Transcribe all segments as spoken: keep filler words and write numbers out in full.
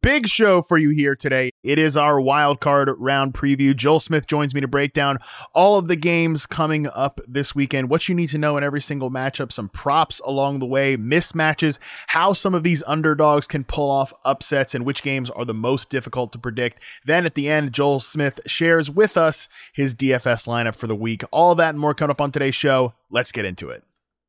big show for you here today. It is our wild card round preview. Joel Smith joins me to break down all of the games coming up this weekend, what you need to know in every single matchup, some props along the way, mismatches, how some of these underdogs can pull off upsets, and which games are the most difficult to predict. Then at the end, Joel Smith shares with us his D F S lineup for the week. All that and more coming up on today's show. Let's get into it.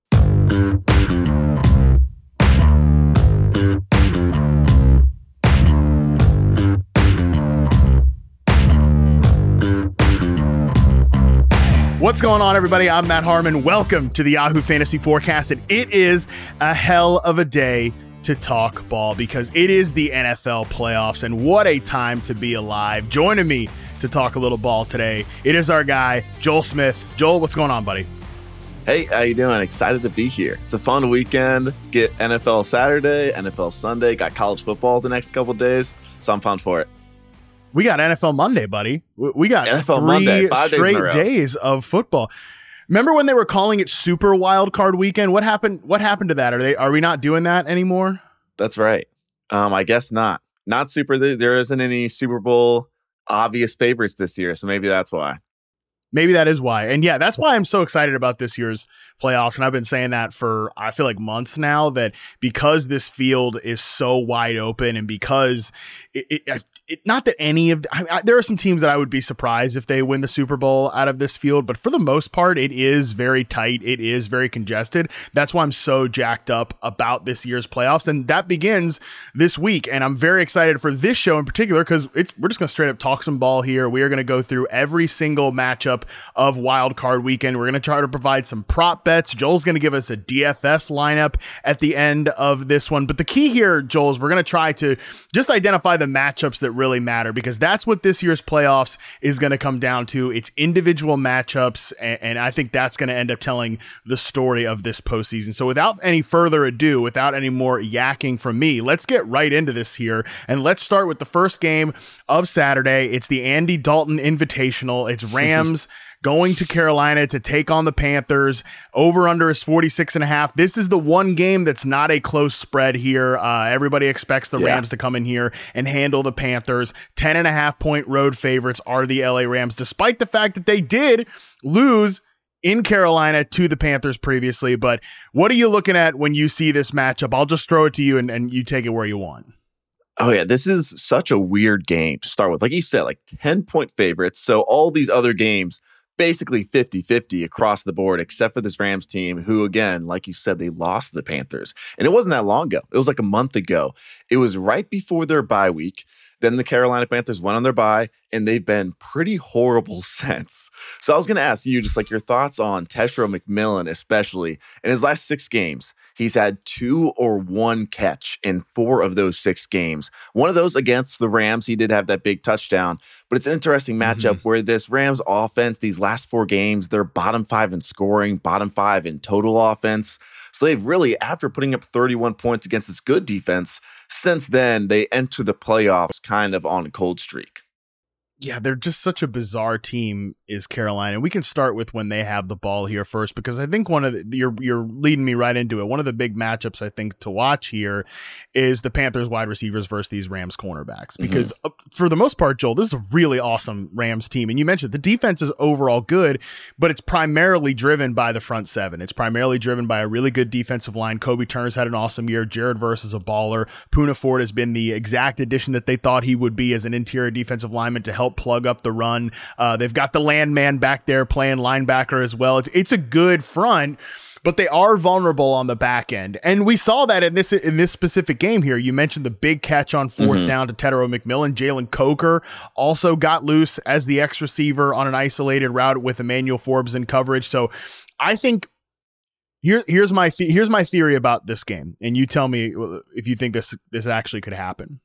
What's going on, everybody? I'm Matt Harmon. Welcome to the Yahoo Fantasy Forecast. And it is a hell of a day to talk ball because it is the N F L playoffs, and what a time to be alive. Joining me to talk a little ball today, it is our guy, Joel Smith. Joel, what's going on, buddy? Hey, how you doing? Excited to be here. It's a fun weekend. Get N F L Saturday, N F L Sunday, got college football the next couple of days, so I'm pumped for it. We got N F L Monday, buddy. We got N F L three Monday, five days straight in a row. days of football. Remember when they were calling it Super Wild Card Weekend? What happened? What happened to that? Are they? Are we not doing that anymore? That's right. Um, I guess not. Not super. There isn't any Super Bowl obvious favorites this year, so maybe that's why. Maybe that is why. And yeah, that's why I'm so excited about this year's playoffs. And I've been saying that for, I feel like, months now, that because this field is so wide open and because it, it, it not that any of, I, I, there are some teams that I would be surprised if they win the Super Bowl out of this field, but for the most part, it is very tight. It is very congested. That's why I'm so jacked up about this year's playoffs. And that begins this week. And I'm very excited for this show in particular because it's, we're just going to straight up talk some ball here. We are going to go through every single matchup of Wild Card Weekend. We're going to try to provide some prop bets. Joel's going to give us a D F S lineup at the end of this one. But the key here, Joel, is we're going to try to just identify the matchups that really matter, because that's what this year's playoffs is going to come down to. It's individual matchups, and, and I think that's going to end up telling the story of this postseason. So without any further ado, without any more yakking from me, let's get right into this here. And let's start with the first game of Saturday. It's the Andy Dalton Invitational. It's Rams going to Carolina to take on the Panthers. Over under is forty-six and a half. This is the one game that's not a close spread here. Uh, everybody expects the yeah. Rams to come in here and handle the Panthers. ten and a half point road favorites are the L A Rams, despite the fact that they did lose in Carolina to the Panthers previously. But what are you looking at when you see this matchup? I'll just throw it to you and, and you take it where you want. Oh, yeah, this is such a weird game to start with. Like you said, like ten point favorites. So all these other games, basically fifty-fifty across the board, except for this Rams team, who, again, like you said, they lost to the Panthers. And it wasn't that long ago. It was like a month ago. It was right before their bye week. Then the Carolina Panthers went on their bye, and they've been pretty horrible since. So I was going to ask you just like your thoughts on Teshro McMillan, especially. In his last six games, he's had two or one catch in four of those six games. One of those against the Rams, he did have that big touchdown. But it's an interesting matchup mm-hmm. where this Rams offense, these last four games, they're bottom five in scoring, bottom five in total offense. So they've really, after putting up thirty-one points against this good defense, since then, they enter the playoffs kind of on a cold streak. Yeah, they're just such a bizarre team, is Carolina. We can start with when they have the ball here first, because I think one of the, you're you're leading me right into it. One of the big matchups I think to watch here is the Panthers wide receivers versus these Rams cornerbacks, because mm-hmm. for the most part, Joel, this is a really awesome Rams team. And you mentioned the defense is overall good, but it's primarily driven by the front seven. It's primarily driven by a really good defensive line. Kobe Turner's had an awesome year. Jared Verse is a baller. Poona Ford has been the exact addition that they thought he would be as an interior defensive lineman to help plug up the run. Uh, they've got the landman back there playing linebacker as well. It's it's a good front, but they are vulnerable on the back end. And we saw that in this in this specific game here. You mentioned the big catch on fourth mm-hmm. down to Tedero McMillan. Jalen Coker also got loose as the X receiver on an isolated route with Emmanuel Forbes in coverage. So I think here, here's my th- here's my theory about this game, and you tell me if you think this this actually could happen.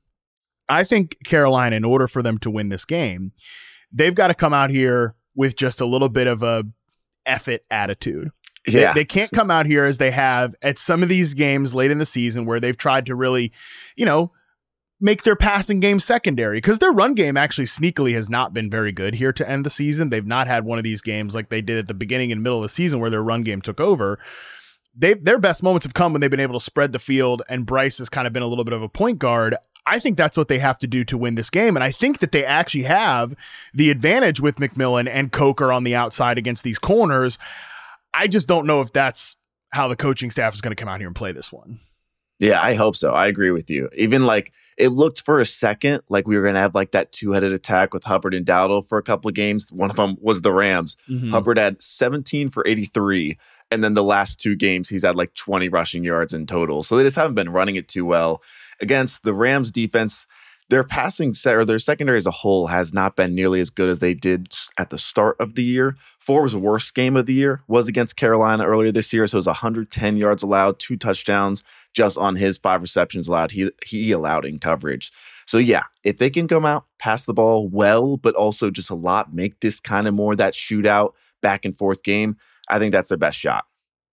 I think Carolina, in order for them to win this game, they've got to come out here with just a little bit of a F it attitude. Yeah. They, they can't come out here as they have at some of these games late in the season where they've tried to really, you know, make their passing game secondary, because their run game actually sneakily has not been very good here to end the season. They've not had one of these games like they did at the beginning and middle of the season where their run game took over. They their best moments have come when they've been able to spread the field, and Bryce has kind of been a little bit of a point guard. I think that's what they have to do to win this game. And I think that they actually have the advantage with McMillan and Coker on the outside against these corners. I just don't know if that's how the coaching staff is going to come out here and play this one. Yeah, I hope so. I agree with you. Even like it looked for a second like we were going to have like that two-headed attack with Hubbard and Dowdle for a couple of games. One of them was the Rams. Mm-hmm. Hubbard had seventeen for eighty-three. And then the last two games, he's had like twenty rushing yards in total. So they just haven't been running it too well. Against the Rams defense, their passing set or their secondary as a whole has not been nearly as good as they did at the start of the year. Forbes' worst game of the year was against Carolina earlier this year. So it was one hundred ten yards allowed, two touchdowns just on his five receptions allowed. He, he allowed in coverage. So yeah, if they can come out, pass the ball well, but also just a lot, make this kind of more that shootout back and forth game, I think that's their best shot.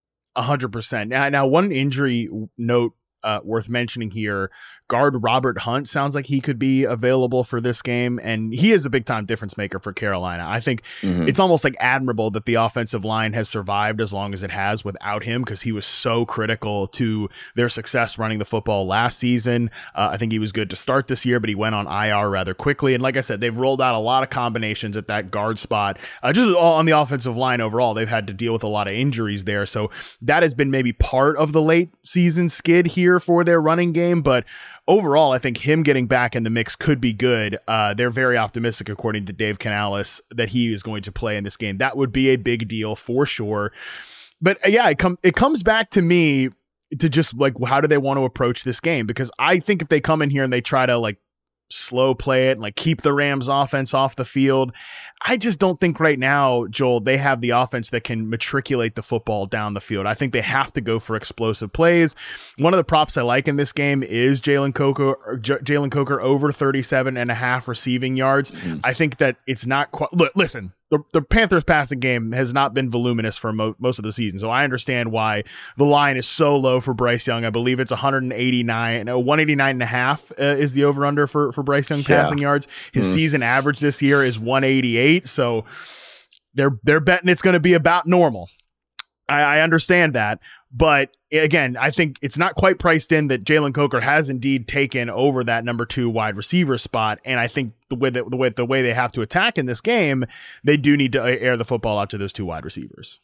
A hundred percent. Now, now one injury note Uh, worth mentioning here, guard Robert Hunt sounds like he could be available for this game, and he is a big time difference maker for Carolina. I think mm-hmm. it's almost like admirable that the offensive line has survived as long as it has without him, because he was so critical to their success running the football last season. Uh, I think he was good to start this year, but he went on I R rather quickly. And like I said, they've rolled out a lot of combinations at that guard spot. Uh, just all on the offensive line overall, they've had to deal with a lot of injuries there. So that has been maybe part of the late season skid here for their running game, but overall, I think him getting back in the mix could be good. Uh, they're very optimistic, according to Dave Canales, that he is going to play in this game. That would be a big deal for sure. But uh, yeah, it, com- it comes back to me to just like, how do they want to approach this game? Because I think if they come in here and they try to like slow play it and like keep the Rams offense off the field, I just don't think right now, Joel, they have the offense that can matriculate the football down the field. I think they have to go for explosive plays. One of the props I like in this game is Jalen Coker, J- Jalen Coker over thirty-seven and a half receiving yards. Mm-hmm. I think that it's not quite, look, listen, The, the Panthers passing game has not been voluminous for mo- most of the season. So I understand why the line is so low for Bryce Young. I believe it's one eighty-nine, no, one eighty-nine and a half uh, is the over under for, for Bryce Young yeah. passing yards. His mm. season average this year is one eighty-eight. So they're, they're betting it's going to be about normal. I, I understand that. But again, I think it's not quite priced in that Jalen Coker has indeed taken over that number two wide receiver spot. And I think the way that the way, the way they have to attack in this game, they do need to air the football out to those two wide receivers.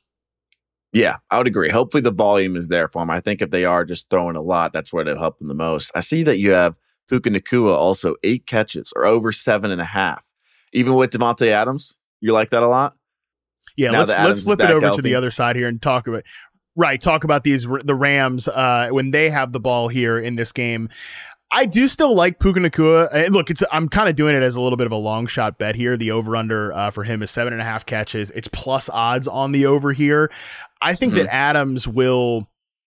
Yeah, I would agree. Hopefully the volume is there for them. I think if they are just throwing a lot, that's where it'll help them the most. I see that you have Puka Nacua also eight catches or over seven and a half. Even with Devontae Adams, you like that a lot? Yeah, now let's let's flip it over healthy. to the other side here and talk about right. Talk about these the Rams uh, when they have the ball here in this game. I do still like Puka Nacua. And look, it's I'm kind of doing it as a little bit of a long shot bet here. The over under uh, for him is seven and a half catches. It's plus odds on the over here. I think mm-hmm. that Adams will.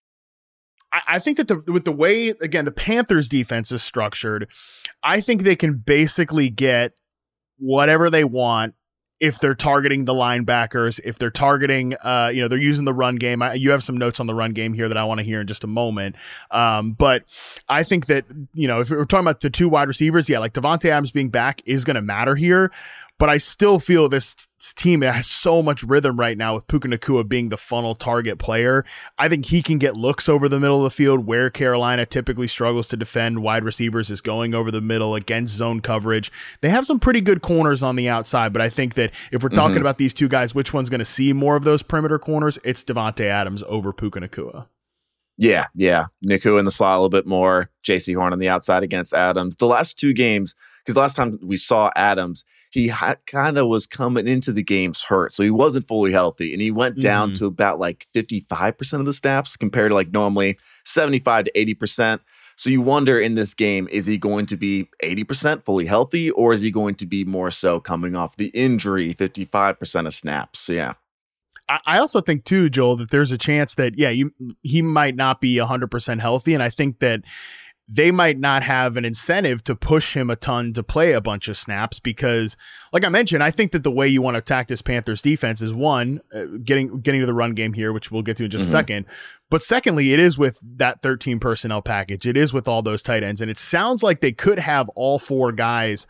I, I think that the with the way again the Panthers defense is structured, I think they can basically get whatever they want. If they're targeting the linebackers, if they're targeting, uh, you know, they're using the run game. I, you have some notes on the run game here that I want to hear in just a moment. Um, but I think that, you know, if we're talking about the two wide receivers, yeah, like Devontae Adams being back is going to matter here. But I still feel this team has so much rhythm right now with Puka Nacua being the funnel target player. I think he can get looks over the middle of the field where Carolina typically struggles to defend wide receivers is going over the middle against zone coverage. They have some pretty good corners on the outside, but I think that if we're talking mm-hmm. about these two guys, which one's going to see more of those perimeter corners? It's Devontae Adams over Puka Nacua. Yeah, yeah. Nacua in the slot a little bit more. J C Horn on the outside against Adams. The last two games, because last time we saw Adams, he ha- kind of was coming into the games hurt. So he wasn't fully healthy. And he went down mm-hmm. to about like fifty-five percent of the snaps compared to like normally seventy-five to eighty percent. So you wonder in this game, is he going to be eighty percent fully healthy, or is he going to be more so coming off the injury, fifty-five percent of snaps? So yeah. I also think too, Joel, that there's a chance that, yeah, you, he might not be one hundred percent healthy. And I think that they might not have an incentive to push him a ton to play a bunch of snaps because, like I mentioned, I think that the way you want to attack this Panthers defense is one, uh, getting getting to the run game here, which we'll get to in just mm-hmm. a second. But secondly, it is with that thirteen personnel package. It is with all those tight ends. And it sounds like they could have all four guys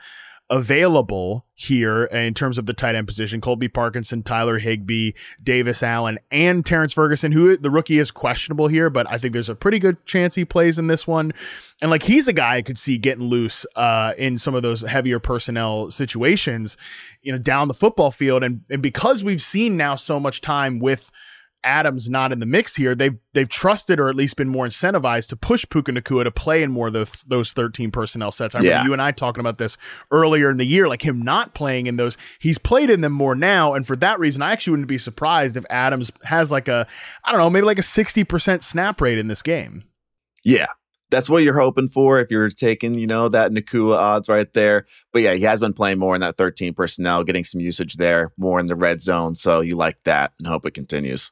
available here in terms of the tight end position. Colby Parkinson, Tyler Higbee, Davis Allen, and Terrence Ferguson, who the rookie is questionable here, but I think there's a pretty good chance he plays in this one. And like, he's a guy I could see getting loose uh, in some of those heavier personnel situations, you know, down the football field. And, and because we've seen now so much time with Adams not in the mix here, they've they've trusted or at least been more incentivized to push Puka Nacua to play in more of those, those thirteen personnel sets. I remember yeah. you and I talking about this earlier in the year, like him not playing in those. He's played in them more now, and for that reason, I actually wouldn't be surprised if Adams has like a, I don't know, maybe like a sixty percent snap rate in this game. Yeah. That's what you're hoping for if you're taking, you know, that Nacua odds right there. But yeah, he has been playing more in that thirteen personnel, getting some usage there, more in the red zone. So you like that and hope it continues.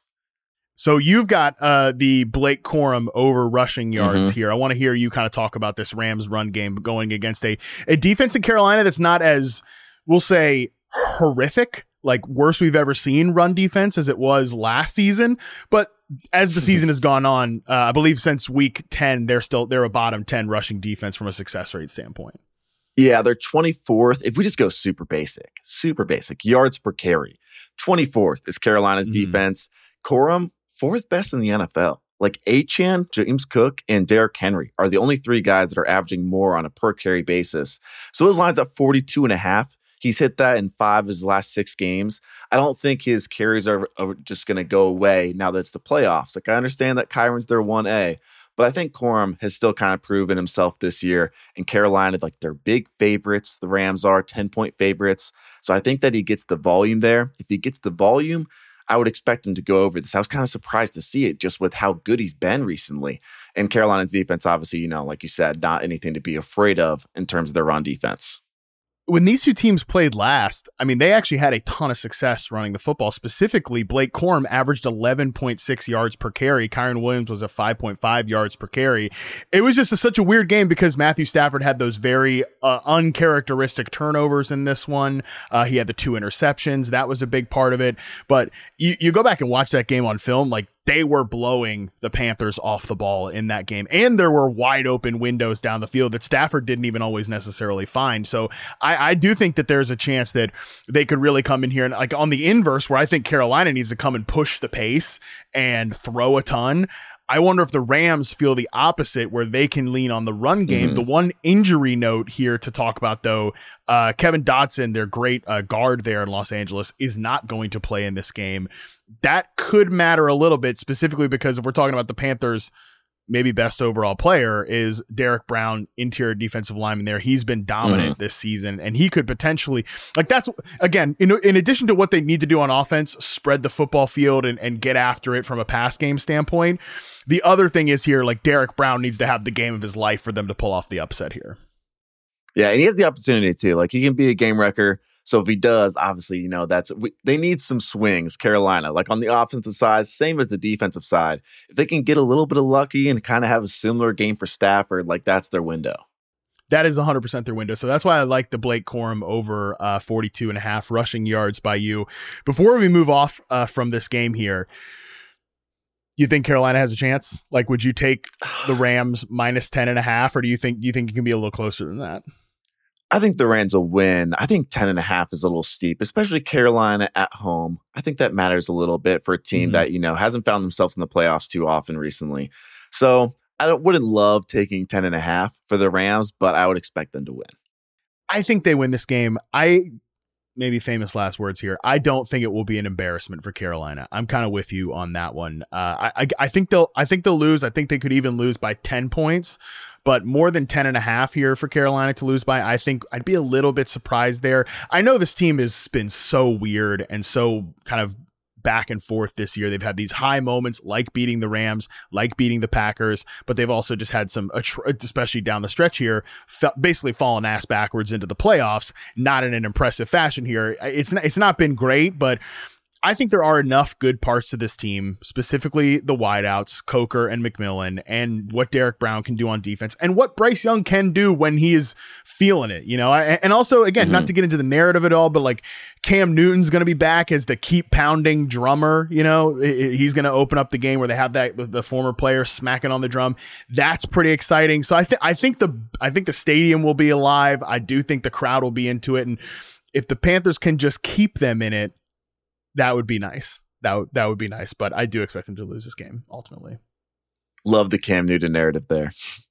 So you've got uh, the Blake Corum over rushing yards Mm-hmm. here. I want to hear you kind of talk about this Rams run game going against a, a defense in Carolina that's not as, we'll say, horrific, like worst we've ever seen run defense as it was last season. But as the season has gone on, uh, I believe since week ten, they're still they're a bottom ten rushing defense from a success rate standpoint. Yeah, they're twenty-fourth. If we just go super basic, super basic, yards per carry, twenty-fourth is Carolina's mm-hmm. defense. Corum, fourth best in the N F L. Like Achane, James Cook, and Derrick Henry are the only three guys that are averaging more on a per carry basis. So his line's at forty-two and a half. He's hit that in five of his last six games. I don't think his carries are, are just going to go away now that it's the playoffs. Like, I understand that Kyron's their one A, but I think Corum has still kind of proven himself this year. And Carolina, like, they're big favorites. The Rams are ten-point favorites. So I think that he gets the volume there. If he gets the volume, I would expect him to go over this. I was kind of surprised to see it just with how good he's been recently. And Carolina's defense, obviously, you know, like you said, not anything to be afraid of in terms of their run defense. When these two teams played last, I mean, they actually had a ton of success running the football. Specifically, Blake Corum averaged eleven point six yards per carry. Kyron Williams was at five point five yards per carry. It was just a, such a weird game because Matthew Stafford had those very uh, uncharacteristic turnovers in this one. Uh, he had the two interceptions. That was a big part of it. But you, you go back and watch that game on film, like, they were blowing the Panthers off the ball in that game. And there were wide open windows down the field that Stafford didn't even always necessarily find. So I, I do think that there's a chance that they could really come in here and, like, on the inverse, where I think Carolina needs to come and push the pace and throw a ton. I wonder if the Rams feel the opposite, where they can lean on the run game. Mm-hmm. The one injury note here to talk about, though, uh, Kevin Dotson, their great uh, guard there in Los Angeles, is not going to play in this game. That could matter a little bit, specifically because if we're talking about the Panthers' maybe best overall player is Derek Brown, interior defensive lineman there. He's been dominant mm-hmm. this season, and he could potentially, like, that's, again, in, in addition to what they need to do on offense, spread the football field and, and get after it from a pass game standpoint. The other thing is here, like, Derek Brown needs to have the game of his life for them to pull off the upset here. Yeah, and he has the opportunity too. Like, he can be a game wrecker. So if he does, obviously, you know, that's we, they need some swings, Carolina. Like, on the offensive side, same as the defensive side. If they can get a little bit of lucky and kind of have a similar game for Stafford, like, that's their window. That is one hundred percent their window. So that's why I like the Blake Corum over uh, forty-two and a half rushing yards by you. Before we move off uh, from this game here, you think Carolina has a chance? Like, would you take the Rams minus ten and a half, or do you think do you think it can be a little closer than that? I think the Rams will win. I think ten and a half is a little steep, especially Carolina at home. I think that matters a little bit for a team mm-hmm. that, you know, hasn't found themselves in the playoffs too often recently. So I don't, wouldn't love taking ten and a half for the Rams, but I would expect them to win. I think they win this game. I maybe famous last words here. I don't think it will be an embarrassment for Carolina. I'm kind of with you on that one. Uh, I, I think they'll I think they'll lose. I think they could even lose by ten points. But more than ten and a half here for Carolina to lose by, I think I'd be a little bit surprised there. I know this team has been so weird and so kind of back and forth this year. They've had these high moments like beating the Rams, like beating the Packers, but they've also just had some, especially down the stretch here, basically fallen ass backwards into the playoffs, not in an impressive fashion here. It's not, it's not been great, but I think there are enough good parts to this team, specifically the wideouts, Coker and McMillan, and what Derek Brown can do on defense, and what Bryce Young can do when he is feeling it, you know. And also, again, mm-hmm. not to get into the narrative at all, but like Cam Newton's going to be back as the keep pounding drummer, you know. He's going to open up the game where they have that the former player smacking on the drum. That's pretty exciting. So I think I think the I think the stadium will be alive. I do think the crowd will be into it, and if the Panthers can just keep them in it, that would be nice. That w- that would be nice, but I do expect them to lose this game ultimately. Love the Cam Newton narrative there.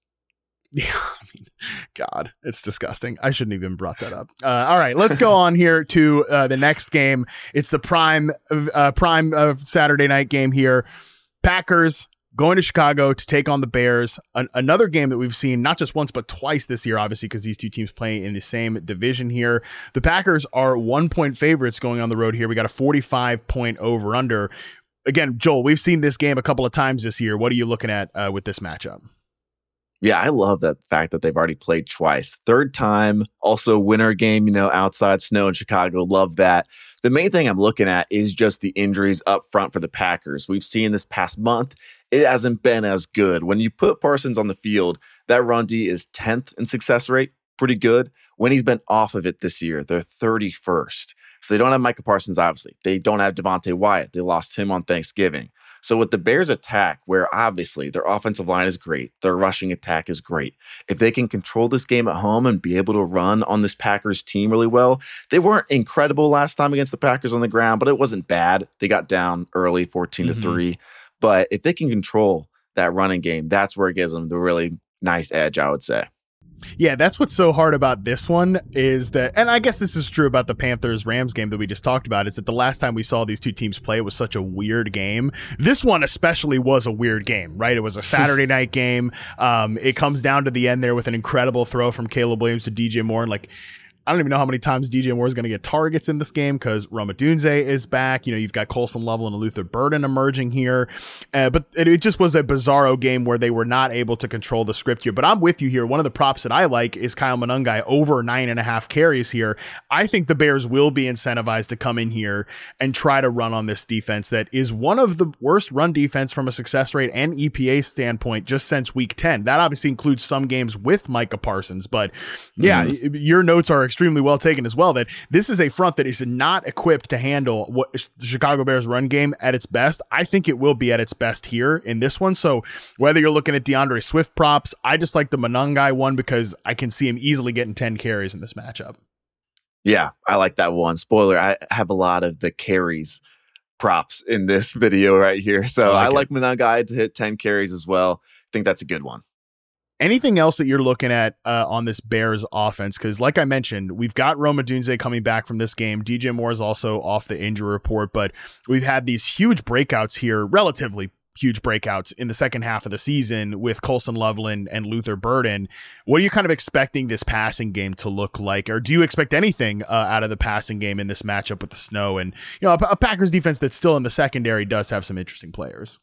Yeah, I mean, God, it's disgusting. I shouldn't even brought that up. Uh, all right, let's go on here to uh, the next game. It's the prime uh, prime of Saturday night game here. Packers going to Chicago to take on the Bears. An- another game that we've seen not just once, but twice this year, obviously, because these two teams play in the same division here. The Packers are one point favorites going on the road here. We got a forty-five point over under. Again, Joel, we've seen this game a couple of times this year. What are you looking at uh, with this matchup? Yeah, I love that fact that they've already played twice. Third time, also winter game, you know, outside snow in Chicago. Love that. The main thing I'm looking at is just the injuries up front for the Packers. We've seen this past month, it hasn't been as good. When you put Parsons on the field, that run D is tenth in success rate, pretty good. When he's been off of it this year, they're thirty-first. So they don't have Micah Parsons, obviously. They don't have Devontae Wyatt. They lost him on Thanksgiving. So with the Bears attack, where obviously their offensive line is great, their rushing attack is great. If they can control this game at home and be able to run on this Packers team really well, they weren't incredible last time against the Packers on the ground, but it wasn't bad. They got down early, fourteen to three. But if they can control that running game, that's where it gives them the really nice edge, I would say. Yeah, that's what's so hard about this one is that, and I guess this is true about the Panthers-Rams game that we just talked about, is that the last time we saw these two teams play, it was such a weird game. This one especially was a weird game, right? It was a Saturday night game. Um, it comes down to the end there with an incredible throw from Caleb Williams to D J Moore, and like, I don't even know how many times D J Moore is going to get targets in this game because Rome Odunze is back. You know, you've got Colson Lovell and Luther Burden emerging here. Uh, but it, it just was a bizarro game where they were not able to control the script here. But I'm with you here. One of the props that I like is Kyle Monangai over nine and a half carries here. I think the Bears will be incentivized to come in here and try to run on this defense that is one of the worst run defense from a success rate and E P A standpoint just since week ten. That obviously includes some games with Micah Parsons. But yeah, mm. your notes are extremely well taken as well, that this is a front that is not equipped to handle what the Chicago Bears run game at its best. I think it will be at its best here in this one. So whether you're looking at DeAndre Swift props, I just like the Monangai one because I can see him easily getting ten carries in this matchup. Yeah, I like that one. Spoiler, I have a lot of the carries props in this video right here. So I like, I like Monangai to hit ten carries as well. I think that's a good one. Anything else that you're looking at uh, on this Bears offense? Because like I mentioned, we've got Rome Odunze coming back from this game. D J Moore is also off the injury report, but we've had these huge breakouts here, relatively huge breakouts in the second half of the season with Colson Loveland and Luther Burden. What are you kind of expecting this passing game to look like? Or do you expect anything uh, out of the passing game in this matchup with the snow? And, you know, a, a Packers defense that's still in the secondary does have some interesting players.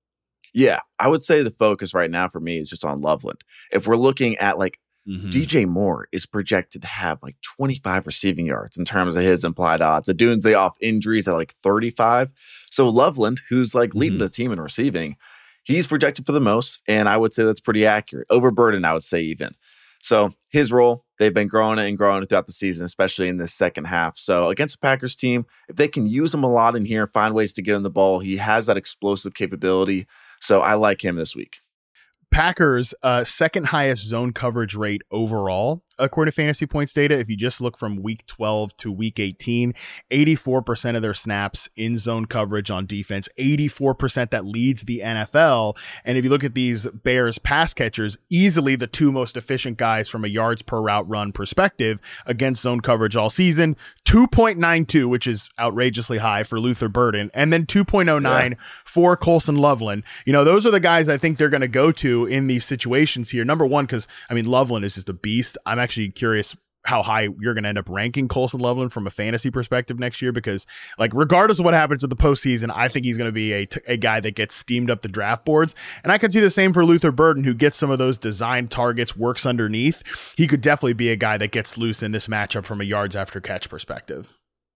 Yeah, I would say the focus right now for me is just on Loveland. If we're looking at like mm-hmm. D J Moore is projected to have like twenty-five receiving yards in terms of his implied odds. Odunze off injuries at like thirty-five. So Loveland, who's like leading mm-hmm. the team in receiving, he's projected for the most. And I would say that's pretty accurate. Over Burden, I would say even. So his role, they've been growing it and growing it throughout the season, especially in this second half. So against the Packers team, if they can use him a lot in here, find ways to get him the ball, he has that explosive capability. So I like him this week. Packers uh, second highest zone coverage rate overall, according to Fantasy Points data. If you just look from week twelve to week eighteen, eighty-four percent of their snaps in zone coverage on defense, eighty-four percent that leads the N F L. And if you look at these Bears pass catchers, easily the two most efficient guys from a yards per route run perspective against zone coverage all season, two point nine two, which is outrageously high for Luther Burden, and then two point oh nine yeah. for Colson Loveland. You know, those are the guys I think they're going to go to in these situations here. Number one, because I mean, Loveland is just a beast. I'm actually curious how high you're going to end up ranking Colson Loveland from a fantasy perspective next year, because like, regardless of what happens in the postseason, I think he's going to be a, t- a guy that gets steamed up the draft boards. And I could see the same for Luther Burden, who gets some of those design targets, works underneath. He could definitely be a guy that gets loose in this matchup from a yards after catch perspective.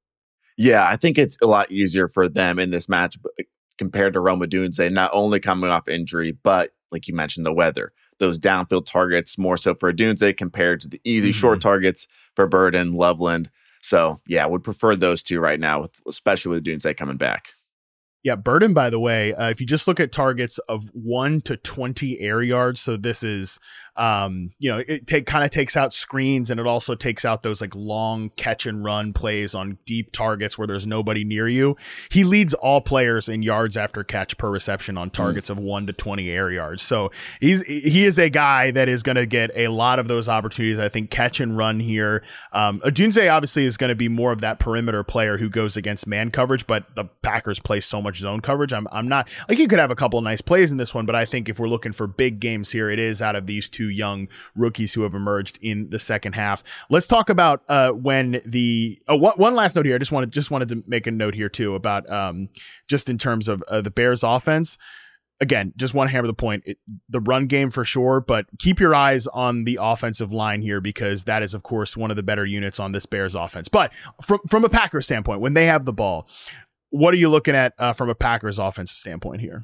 Yeah, I think it's a lot easier for them in this match compared to Rome Odunze, not only coming off injury, but like you mentioned, the weather. Those downfield targets more so for Odunze compared to the easy mm-hmm. short targets for Burden, Loveland. So, yeah, would prefer those two right now, with, especially with Odunze coming back. Yeah, Burden, by the way, uh, if you just look at targets of one to twenty air yards, so this is, um, you know, it take kind of takes out screens, and it also takes out those like long catch and run plays on deep targets where there's nobody near you. He leads all players in yards after catch per reception on targets mm. of one to twenty air yards. So he's he is a guy that is going to get a lot of those opportunities. I think catch and run here. Um, Odunze obviously is going to be more of that perimeter player who goes against man coverage, but the Packers play so much zone coverage. I'm I'm not like he could have a couple of nice plays in this one, but I think if we're looking for big games here, it is out of these two young rookies who have emerged in the second half. Let's talk about uh, when the oh, one, one last note here. I just wanted just wanted to make a note here too about um, just in terms of uh, the Bears offense. Again, just want to hammer the point, it, the run game for sure, but keep your eyes on the offensive line here because that is, of course, one of the better units on this Bears offense. But from, from a Packers standpoint, when they have the ball, what are you looking at uh, from a Packers offensive standpoint here?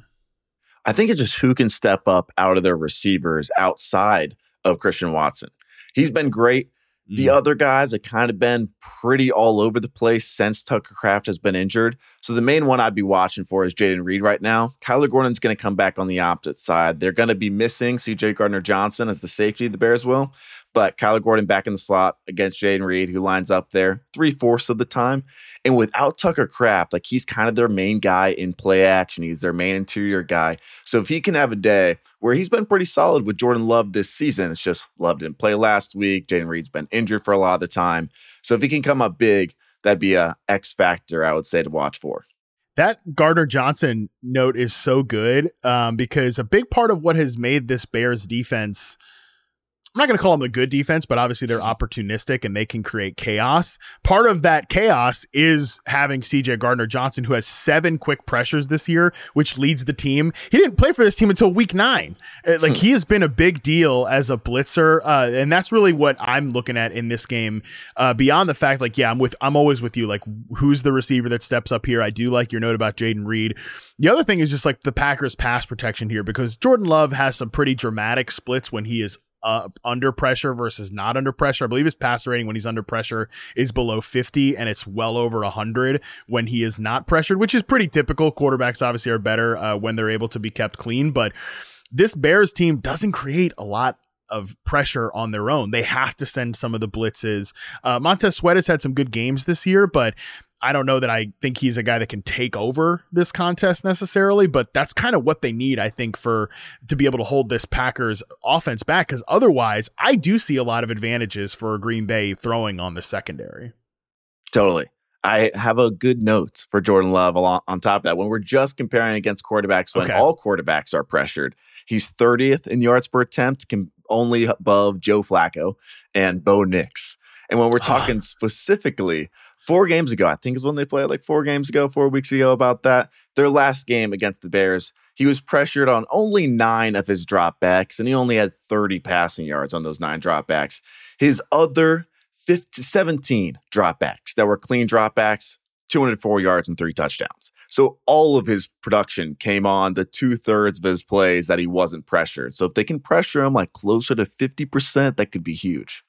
I think it's just who can step up out of their receivers outside of Christian Watson. He's been great. The mm. other guys have kind of been pretty all over the place since Tucker Kraft has been injured. So the main one I'd be watching for is Jayden Reed right now. Kyler Gordon's going to come back on the opposite side. They're going to be missing C J Gardner-Johnson as the safety, the Bears will. But Kyler Gordon back in the slot against Jayden Reed, who lines up there three-fourths of the time. And without Tucker Kraft, like he's kind of their main guy in play action. He's their main interior guy. So if he can have a day where he's been pretty solid with Jordan Love this season, it's just Love didn't play last week. Jayden Reed's been injured for a lot of the time. So if he can come up big, that'd be a X factor, I would say, to watch for. That Gardner-Johnson note is so good um, because a big part of what has made this Bears defense, I'm not going to call them a good defense, but obviously they're opportunistic and they can create chaos. Part of that chaos is having C J Gardner-Johnson, who has seven quick pressures this year, which leads the team. He didn't play for this team until week nine. Like he has been a big deal as a blitzer. Uh, and that's really what I'm looking at in this game. Uh, beyond the fact, like, yeah, I'm with, I'm always with you. Like, who's the receiver that steps up here? I do like your note about Jayden Reed. The other thing is just like the Packers pass protection here, because Jordan Love has some pretty dramatic splits when he is Uh, under pressure versus not under pressure. I believe his passer rating when he's under pressure is below fifty, and it's well over one hundred when he is not pressured, which is pretty typical. Quarterbacks obviously are better uh, when they're able to be kept clean, but this Bears team doesn't create a lot of pressure on their own. They have to send some of the blitzes. Uh, Montez Sweat has had some good games this year, but I don't know that I think he's a guy that can take over this contest necessarily, but that's kind of what they need, I think, for to be able to hold this Packers offense back, because otherwise I do see a lot of advantages for Green Bay throwing on the secondary. Totally. I have a good note for Jordan Love along, on top of that. When we're just comparing against quarterbacks, when okay. all quarterbacks are pressured, he's thirtieth in yards per attempt, can only above Joe Flacco and Bo Nix. And when we're talking specifically four games ago, I think is when they played, like four games ago, four weeks ago about that. Their last game against the Bears, he was pressured on only nine of his dropbacks, and he only had thirty passing yards on those nine dropbacks. His other fifteen, seventeen dropbacks that were clean dropbacks, two hundred four yards and three touchdowns. So all of his production came on the two-thirds of his plays that he wasn't pressured. So if they can pressure him like closer to fifty percent, that could be huge.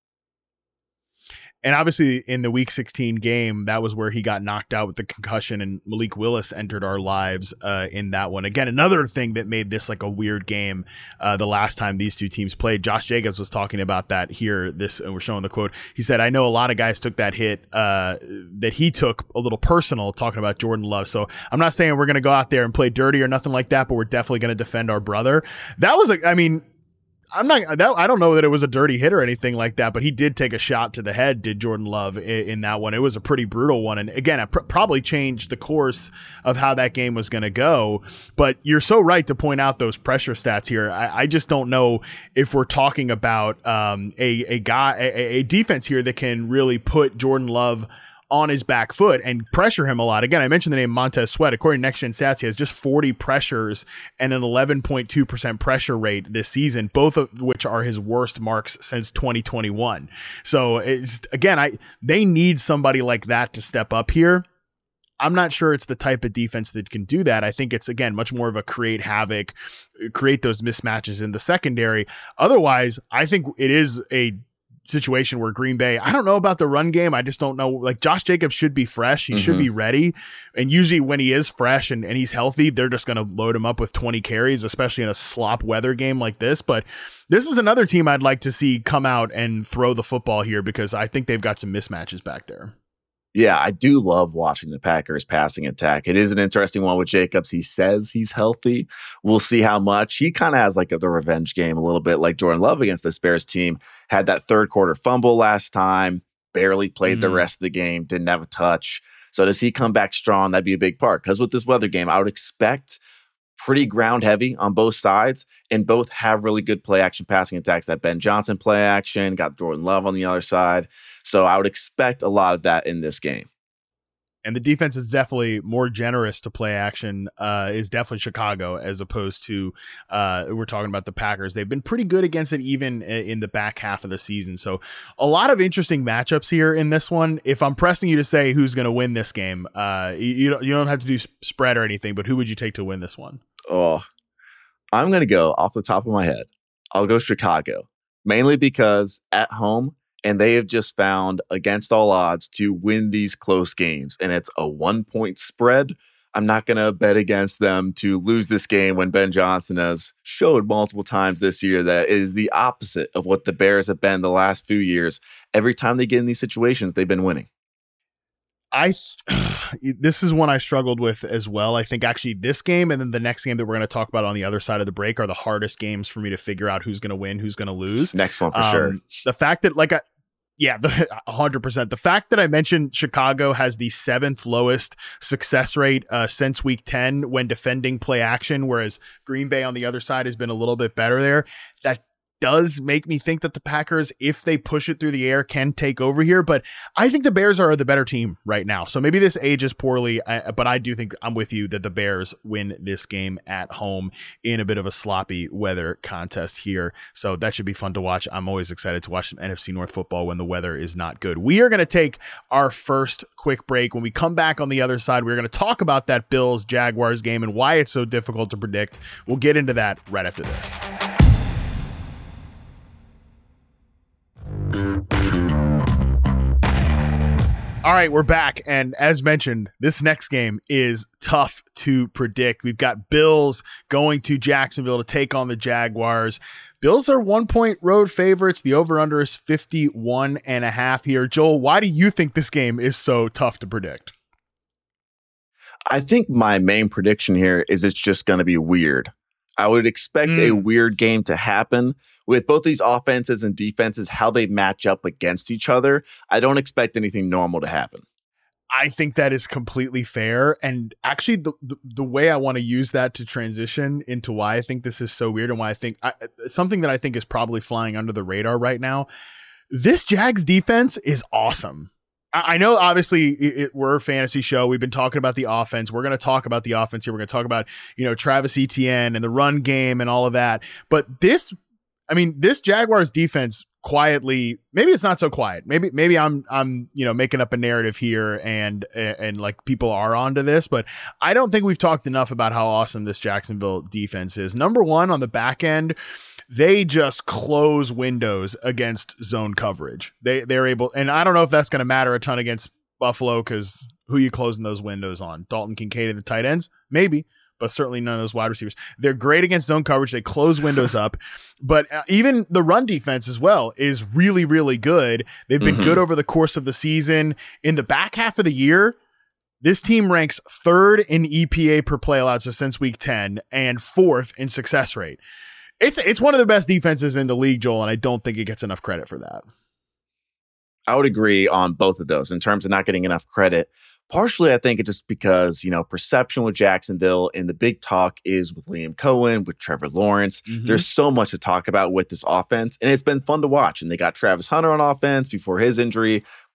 And obviously in the week sixteen game, that was where he got knocked out with the concussion, and Malik Willis entered our lives uh, in that one. Again, another thing that made this like a weird game uh, the last time these two teams played. Josh Jacobs was talking about that here. This, and we're showing the quote. He said, I know a lot of guys took that hit uh, that he took a little personal, talking about Jordan Love. So I'm not saying we're going to go out there and play dirty or nothing like that, but we're definitely going to defend our brother. That was like, I mean, I'm not, that, I don't know that it was a dirty hit or anything like that, but he did take a shot to the head, did Jordan Love in, in that one. It was a pretty brutal one. And again, it pr- probably changed the course of how that game was going to go. But you're so right to point out those pressure stats here. I, I just don't know if we're talking about um, a, a guy, a, a defense here that can really put Jordan Love on his back foot and pressure him a lot. Again, I mentioned the name Montez Sweat. According to Next Gen Stats, he has just forty pressures and an eleven point two percent pressure rate this season, both of which are his worst marks since twenty twenty-one. So it's, again, I they need somebody like that to step up here. I'm not sure it's the type of defense that can do that. I think it's, again, much more of a create havoc, create those mismatches in the secondary. Otherwise, I think it is a situation where Green Bay, I don't know about the run game. I just don't know. Like, Josh Jacobs should be fresh. He mm-hmm. should be ready. And usually when he is fresh and, and he's healthy, they're just going to load him up with twenty carries, especially in a slop weather game like this. But this is another team I'd like to see come out and throw the football here because I think they've got some mismatches back there. Yeah, I do love watching the Packers passing attack. It is an interesting one with Jacobs. He says he's healthy. We'll see how much. He kind of has like a, the revenge game a little bit like Jordan Love against this Bears team. Had that third quarter fumble last time, barely played mm. the rest of the game, didn't have a touch. So does he come back strong? That'd be a big part. Because with this weather game, I would expect pretty ground heavy on both sides, and both have really good play action passing attacks. That Ben Johnson play action, got Jordan Love on the other side. So I would expect a lot of that in this game. And the defense is definitely more generous to play action, uh, is definitely Chicago, as opposed to, uh, we're talking about the Packers. They've been pretty good against it even in the back half of the season. So a lot of interesting matchups here in this one. If I'm pressing you to say who's going to win this game, uh, you, don't, you don't have to do spread or anything, but who would you take to win this one? Oh, I'm going to go off the top of my head. I'll go Chicago, mainly because at home, and they have just found, against all odds, to win these close games. And it's a one-point spread. I'm not going to bet against them to lose this game when Ben Johnson has showed multiple times this year that it is the opposite of what the Bears have been the last few years. Every time they get in these situations, they've been winning. I this is one I struggled with as well. I think actually this game and then the next game that we're going to talk about on the other side of the break are the hardest games for me to figure out who's going to win, who's going to lose. Next one for um, sure. The fact that like I, yeah, the one hundred percent. The fact that I mentioned Chicago has the seventh lowest success rate uh, since week ten when defending play action, whereas Green Bay on the other side has been a little bit better there. That does make me think that the Packers, if they push it through the air, can take over here. But I think the Bears are the better team right now. So maybe this ages poorly, but I do think I'm with you that the Bears win this game at home in a bit of a sloppy weather contest here. So that should be fun to watch. I'm always excited to watch some N F C North football when the weather is not good. We are going to take our first quick break. When we come back on the other side, we're going to talk about that Bills-Jaguars game and why it's so difficult to predict. We'll get into that right after this. All right, we're back. And as mentioned, this next game is tough to predict. We've got Bills going to Jacksonville to take on the Jaguars. Bills are one point road favorites. The over-under is fifty-one and a half here. Joel, why do you think this game is so tough to predict? I think my main prediction here is it's just going to be weird. I would expect mm. a weird game to happen with both these offenses and defenses, how they match up against each other. I don't expect anything normal to happen. I think that is completely fair. And actually, the, the, the way I want to use that to transition into why I think this is so weird and why I think I, something that I think is probably flying under the radar right now. This Jags defense is awesome. I know, obviously, it, it, we're a fantasy show. We've been talking about the offense. We're going to talk about the offense here. We're going to talk about, you know, Travis Etienne and the run game and all of that. But this, I mean, this Jaguars defense quietly, maybe it's not so quiet. Maybe, maybe I'm, I'm, you know, making up a narrative here and, and, and like people are onto this, but I don't think we've talked enough about how awesome this Jacksonville defense is. Number one, on the back end, they just close windows against zone coverage. They they're able, and I don't know if that's going to matter a ton against Buffalo because who you closing those windows on? Dalton Kincaid and the tight ends, maybe, but certainly none of those wide receivers. They're great against zone coverage. They close windows up, but uh, even the run defense as well is really really good. They've been mm-hmm. good over the course of the season. In the back half of the year, this team ranks third in E P A per play allowed, so since week ten, and fourth in success rate. It's it's one of the best defenses in the league, Joel, and I don't think it gets enough credit for that. I would agree on both of those in terms of not getting enough credit. Partially, I think it's just because, you know, perception with Jacksonville and the big talk is with Liam Cohen, with Trevor Lawrence. Mm-hmm. There's so much to talk about with this offense, and it's been fun to watch. And they got Travis Hunter on offense before his injury.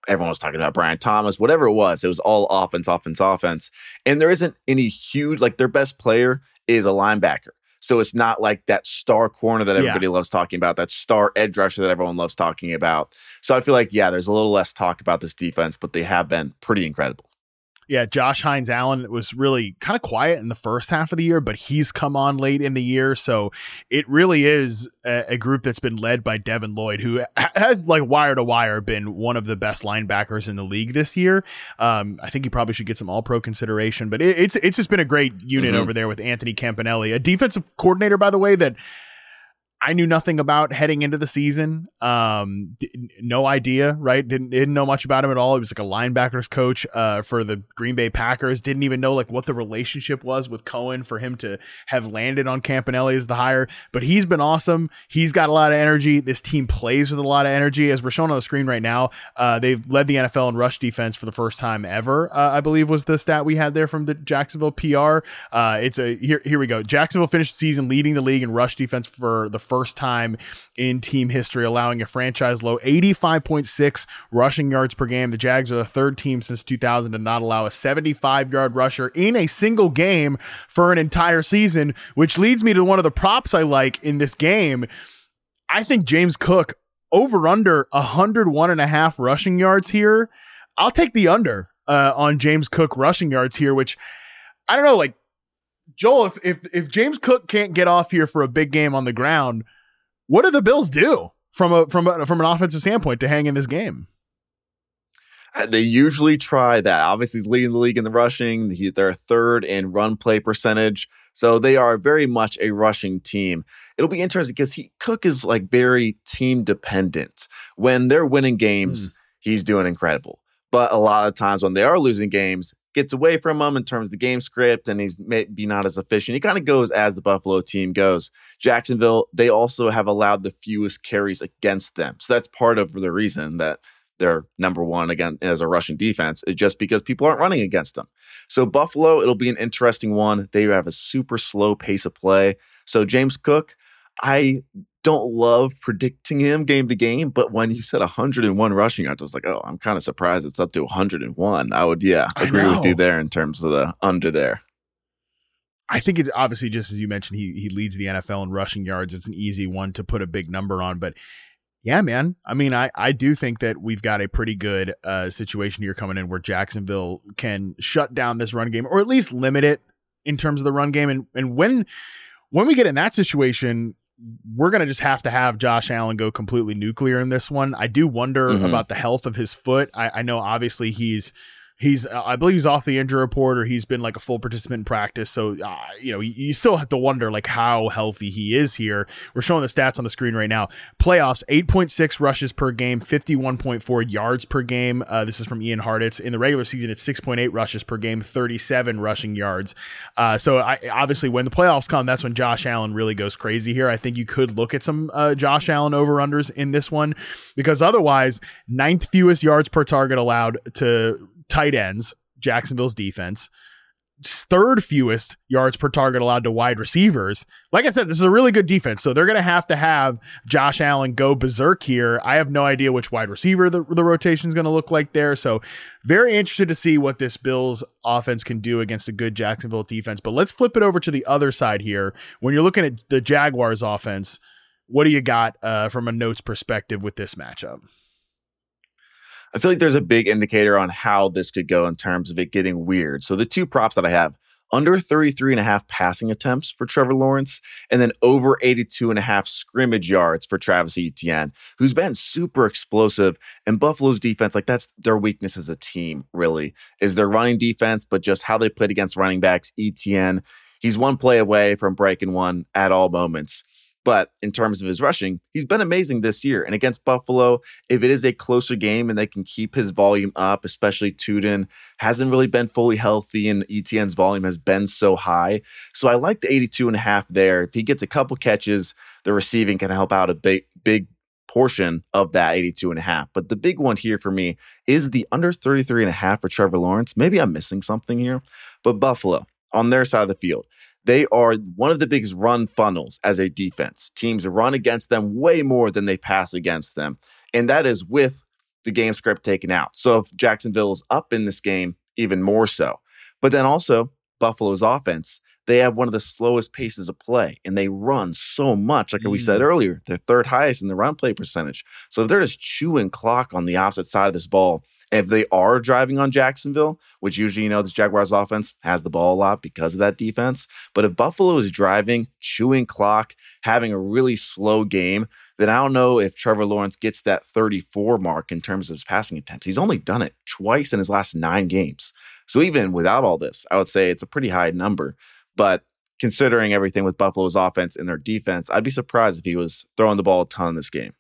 everyone was talking about Brian Thomas, whatever it was. It was all offense, offense, offense. And there isn't any huge, like their best player is a linebacker. So it's not like that star corner that everybody yeah. loves talking about, that star edge rusher that everyone loves talking about. So I feel like, yeah, there's a little less talk about this defense, but they have been pretty incredible. Yeah, Josh Hines-Allen was really kind of quiet in the first half of the year, but he's come on late in the year. So it really is a, a group that's been led by Devin Lloyd, who has, like, wire to wire, been one of the best linebackers in the league this year. Um, I think he probably should get some all-pro consideration, but it, it's it's just been a great unit mm-hmm. over there with Anthony Campanelli, a defensive coordinator, by the way, that I knew nothing about heading into the season. Um, no idea, right? Didn't didn't know much about him at all. He was like a linebackers coach uh, for the Green Bay Packers. Didn't even know like what the relationship was with Cohen for him to have landed on Campanelli as the hire. But he's been awesome. He's got a lot of energy. This team plays with a lot of energy. As we're showing on the screen right now, uh, they've led the N F L in rush defense for the first time ever. Uh, I believe was the stat we had there from the Jacksonville P R. Uh, it's a here. Here we go. Jacksonville finished the season leading the league in rush defense for the first first time in team history, allowing a franchise low eighty-five point six rushing yards per game. The Jags are the third team since two thousand to not allow a seventy-five yard rusher in a single game for an entire season, which leads me to one of the props I like in this game. I think James Cook over under one hundred one and a half rushing yards here. I'll take the under uh, on James Cook rushing yards here, which I don't know, like, Joel, if, if if James Cook can't get off here for a big game on the ground, what do the Bills do from a from a, from an offensive standpoint to hang in this game? They usually try that. Obviously, he's leading the league in the rushing. He, they're third in run play percentage, so they are very much a rushing team. It'll be interesting because he Cook is like very team dependent. When they're winning games, mm. he's doing incredible. But a lot of times when they are losing games, gets away from him in terms of the game script, and he's maybe not as efficient. He kind of goes as the Buffalo team goes. Jacksonville, they also have allowed the fewest carries against them. So that's part of the reason that they're number one again as a rushing defense, is just because people aren't running against them. So Buffalo, it'll be an interesting one. They have a super slow pace of play. So James Cook, I don't love predicting him game to game, but when you said one hundred one rushing yards, I was like, oh, I'm kind of surprised it's up to one hundred one. I would, yeah, agree with you there in terms of the under there. I think it's obviously, just as you mentioned, he he leads the N F L in rushing yards. It's an easy one to put a big number on, but yeah, man. I mean, I, I do think that we've got a pretty good uh, situation here coming in where Jacksonville can shut down this run game, or at least limit it in terms of the run game. And and when when we get in that situation, we're going to just have to have Josh Allen go completely nuclear in this one. I do wonder mm-hmm. about the health of his foot. I, I know obviously he's He's, uh, I believe he's off the injury report, or he's been like a full participant in practice. So, uh, you know, you, you still have to wonder like how healthy he is here. We're showing the stats on the screen right now. Playoffs, eight point six rushes per game, fifty-one point four yards per game. Uh, this is from Ian Hartitz. In the regular season, it's six point eight rushes per game, thirty-seven rushing yards. Uh, so I, obviously when the playoffs come, that's when Josh Allen really goes crazy here. I think you could look at some uh, Josh Allen over-unders in this one, because otherwise, ninth fewest yards per target allowed to tight ends, Jacksonville's defense, third fewest yards per target allowed to wide receivers. Like I said, this is a really good defense, so they're going to have to have Josh Allen go berserk here. I have no idea which wide receiver the, the rotation is going to look like there, so very interested to see what this Bills offense can do against a good Jacksonville defense. But let's flip it over to the other side here. When you're looking at the Jaguars offense, what do you got uh, from a notes perspective with this matchup? I feel like there's a big indicator on how this could go in terms of it getting weird. So the two props that I have, under thirty-three and a half passing attempts for Trevor Lawrence, and then over eighty-two and a half scrimmage yards for Travis Etienne, who's been super explosive. And Buffalo's defense, like that's their weakness as a team, really, is their running defense, but just how they played against running backs. Etienne, he's one play away from breaking one at all moments. But in terms of his rushing, he's been amazing this year. And against Buffalo, if it is a closer game and they can keep his volume up, especially Tudor hasn't really been fully healthy and Etienne's volume has been so high. So I like the eighty-two and a half there. If he gets a couple catches, the receiving can help out a big, big portion of that eighty-two and a half. But the big one here for me is the under thirty-three and a half for Trevor Lawrence. Maybe I'm missing something here, but Buffalo on their side of the field, they are one of the biggest run funnels as a defense. Teams run against them way more than they pass against them. And that is with the game script taken out. So if Jacksonville is up in this game, even more so. But then also Buffalo's offense, they have one of the slowest paces of play, and they run so much. Like mm. we said earlier, they're third highest in the run play percentage. So if they're just chewing clock on the opposite side of this ball, and if they are driving on Jacksonville, which usually, you know, this Jaguars offense has the ball a lot because of that defense. But if Buffalo is driving, chewing clock, having a really slow game, then I don't know if Trevor Lawrence gets that thirty-four mark in terms of his passing attempts. He's only done it twice in his last nine games. So even without all this, I would say it's a pretty high number. But considering everything with Buffalo's offense and their defense, I'd be surprised if he was throwing the ball a ton in this game.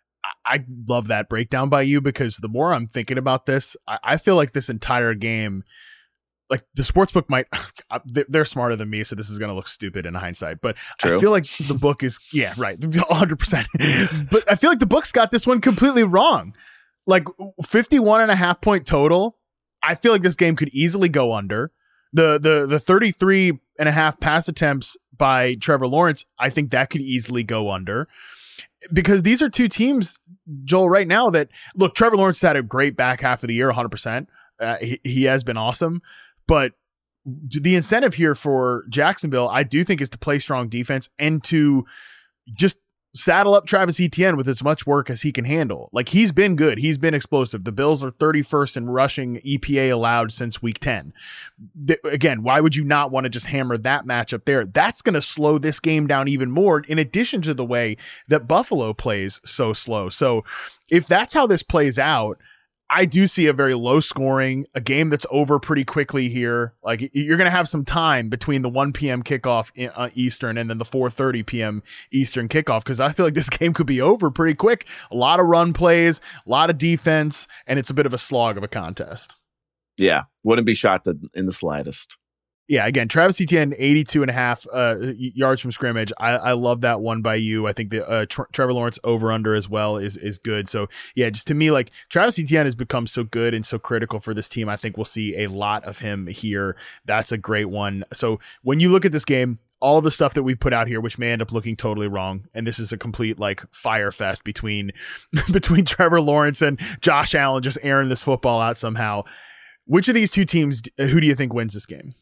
I love that breakdown by you, because the more I'm thinking about this, I feel like this entire game, like the sportsbook might, they're smarter than me, so this is going to look stupid in hindsight, but True. I feel like the book is, yeah, right, one hundred percent. But I feel like the book's got this one completely wrong. Like fifty-one and a half point total. I feel like this game could easily go under. The the the thirty-three and a half pass attempts by Trevor Lawrence, I think that could easily go under. Because these are two teams, Joel, right now that, look, Trevor Lawrence has had a great back half of the year, one hundred percent. Uh, he, he has been awesome. But the incentive here for Jacksonville, I do think, is to play strong defense and to just saddle up Travis Etienne with as much work as he can handle. Like, he's been good. He's been explosive. The Bills are thirty-first in rushing E P A allowed since week ten. Th- again, why would you not want to just hammer that matchup there? That's going to slow this game down even more, in addition to the way that Buffalo plays so slow. So if that's how this plays out, I do see a very low scoring, a game that's over pretty quickly here. Like, you're going to have some time between the one p.m. kickoff in, uh, Eastern and then the four thirty p.m. Eastern kickoff, because I feel like this game could be over pretty quick. A lot of run plays, a lot of defense, and it's a bit of a slog of a contest. Yeah, wouldn't be shocked in the slightest. Yeah, again, Travis Etienne, eighty-two and a half uh, yards from scrimmage. I, I love that one by you. I think the uh, Tr- Trevor Lawrence over under as well is is good. So yeah, just to me, like, Travis Etienne has become so good and so critical for this team. I think we'll see a lot of him here. That's a great one. So when you look at this game, all the stuff that we put out here, which may end up looking totally wrong, and this is a complete like fire fest between between Trevor Lawrence and Josh Allen, just airing this football out somehow. Which of these two teams, who do you think wins this game?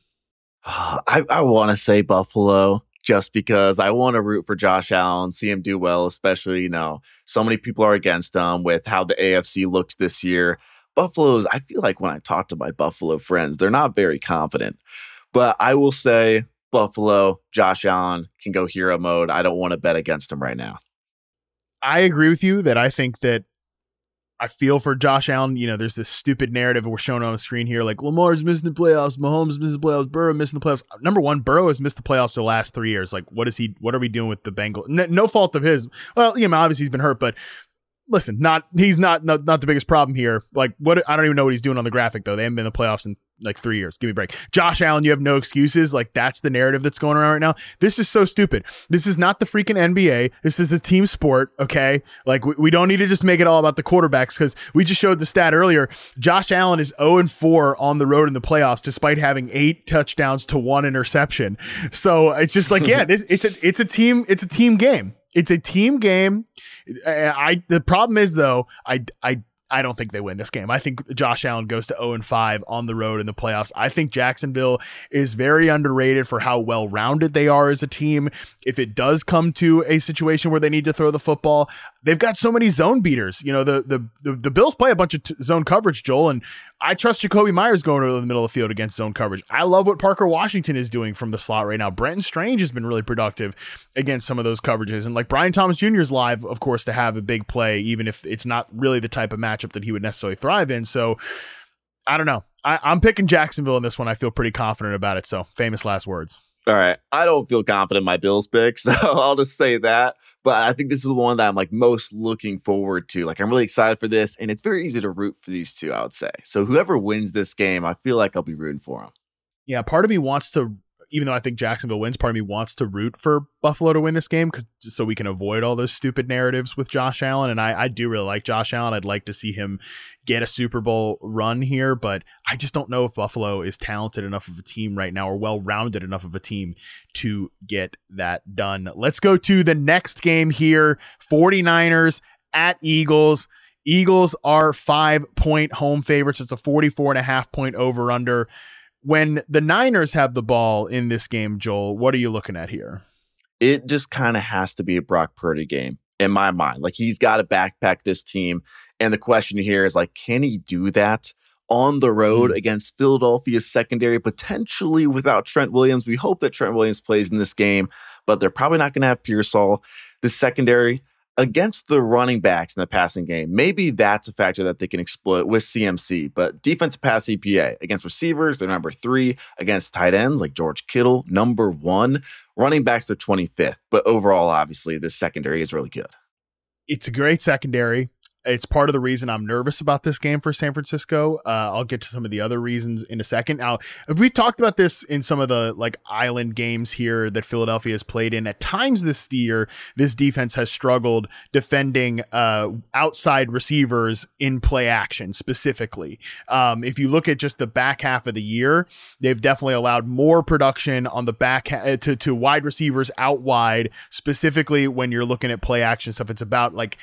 I, I want to say Buffalo, just because I want to root for Josh Allen, see him do well, especially, you know, so many people are against him with how the A F C looks this year. Buffalo's, I feel like when I talk to my Buffalo friends, they're not very confident. But I will say Buffalo, Josh Allen can go hero mode. I don't want to bet against him right now. I agree with you that I think that I feel for Josh Allen. You know, there's this stupid narrative we're showing on the screen here, like Lamar's missing the playoffs, Mahomes missing the playoffs, Burrow missing the playoffs. Number one, Burrow has missed the playoffs for the last three years. Like, what is he? What are we doing with the Bengals? No, no fault of his. Well, you know, obviously he's been hurt, but listen, not he's not, not not the biggest problem here. Like, what? I don't even know what he's doing on the graphic though. They haven't been in the playoffs in like three years. Give me a break. Josh Allen, you have no excuses. Like, that's the narrative that's going around right now. This is so stupid. This is not the freaking N B A. This is a team sport. Okay. Like, we, we don't need to just make it all about the quarterbacks, because we just showed the stat earlier. Josh Allen is oh and four on the road in the playoffs, despite having eight touchdowns to one interception. So it's just like, yeah, this it's a, it's a team, it's a team game. It's a team game. I, the problem is though, I, I, I don't think they win this game. I think Josh Allen goes to oh and five on the road in the playoffs. I think Jacksonville is very underrated for how well-rounded they are as a team. If it does come to a situation where they need to throw the football, they've got so many zone beaters. You know, the the the, the Bills play a bunch of t- zone coverage, Joel, and I trust Jacoby Myers going to the middle of the field against zone coverage. I love what Parker Washington is doing from the slot right now. Brenton Strange has been really productive against some of those coverages. And like Brian Thomas Junior is live, of course, to have a big play, even if it's not really the type of matchup that he would necessarily thrive in. So I don't know. I, I'm picking Jacksonville in this one. I feel pretty confident about it. So famous last words. All right. I don't feel confident in my Bills pick, so I'll just say that. But I think this is the one that I'm like most looking forward to. Like, I'm really excited for this, and it's very easy to root for these two, I would say. So whoever wins this game, I feel like I'll be rooting for them. Yeah, part of me wants to, even though I think Jacksonville wins, part of me wants to root for Buffalo to win this game, because so we can avoid all those stupid narratives with Josh Allen. And I, I do really like Josh Allen. I'd like to see him get a Super Bowl run here, but I just don't know if Buffalo is talented enough of a team right now, or well-rounded enough of a team to get that done. Let's go to the next game here. forty-niners at Eagles. Eagles are five point home favorites. It's a forty-four and a half point over under. When the Niners have the ball in this game, Joel, what are you looking at here? It just kind of has to be a Brock Purdy game in my mind. Like, he's got to backpack this team. And the question here is, like, can he do that on the road mm. against Philadelphia's secondary, potentially without Trent Williams? We hope that Trent Williams plays in this game, but they're probably not going to have Pearsall. The secondary against the running backs in the passing game, maybe that's a factor that they can exploit with C M C. But defensive pass E P A against receivers, they're number three. Against tight ends like George Kittle, number one. Running backs, they're twenty-fifth. But overall, obviously, this secondary is really good. It's a great secondary. It's part of the reason I'm nervous about this game for San Francisco. Uh, I'll get to some of the other reasons in a second. Now, if we've talked about this in some of the like island games here that Philadelphia has played in, at times this year, this defense has struggled defending uh, outside receivers in play action specifically. Um, if you look at just the back half of the year, they've definitely allowed more production on the back ha- to, to wide receivers out wide, specifically when you're looking at play action stuff. It's about like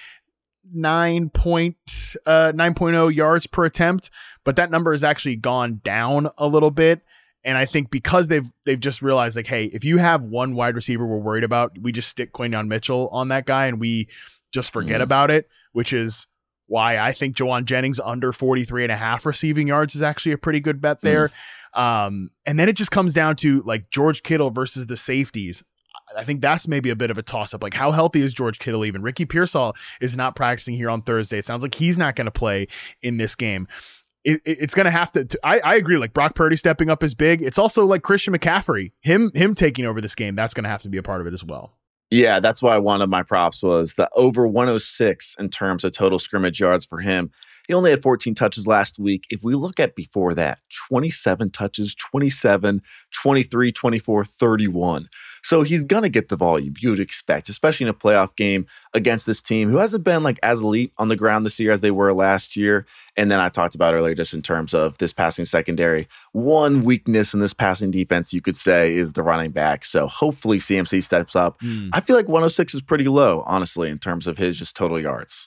nine point uh nine point oh yards per attempt, but that number has actually gone down a little bit. And I think because they've they've just realized, like, hey, if you have one wide receiver we're worried about, we just stick Quinyon Mitchell on that guy and we just forget mm. about it, which is why I think Jauan Jennings under forty-three and a half receiving yards is actually a pretty good bet there. Mm. Um, and then it just comes down to like George Kittle versus the safeties. I think that's maybe a bit of a toss-up. Like, how healthy is George Kittle even? Ricky Pearsall is not practicing here on Thursday. It sounds like he's not going to play in this game. It, it, it's going to have to, to I, I agree, like Brock Purdy stepping up is big. It's also like Christian McCaffrey, him him taking over this game. That's going to have to be a part of it as well. Yeah, that's why one of my props was the over one oh six in terms of total scrimmage yards for him. He only had fourteen touches last week. If we look at before that, twenty-seven touches, twenty-seven, twenty-three, twenty-four, thirty-one. So he's going to get the volume you would expect, especially in a playoff game against this team who hasn't been like as elite on the ground this year as they were last year. And then I talked about earlier, just in terms of this passing secondary, one weakness in this passing defense, you could say, is the running back. So hopefully C M C steps up. Mm. I feel like one oh six is pretty low, honestly, in terms of his just total yards.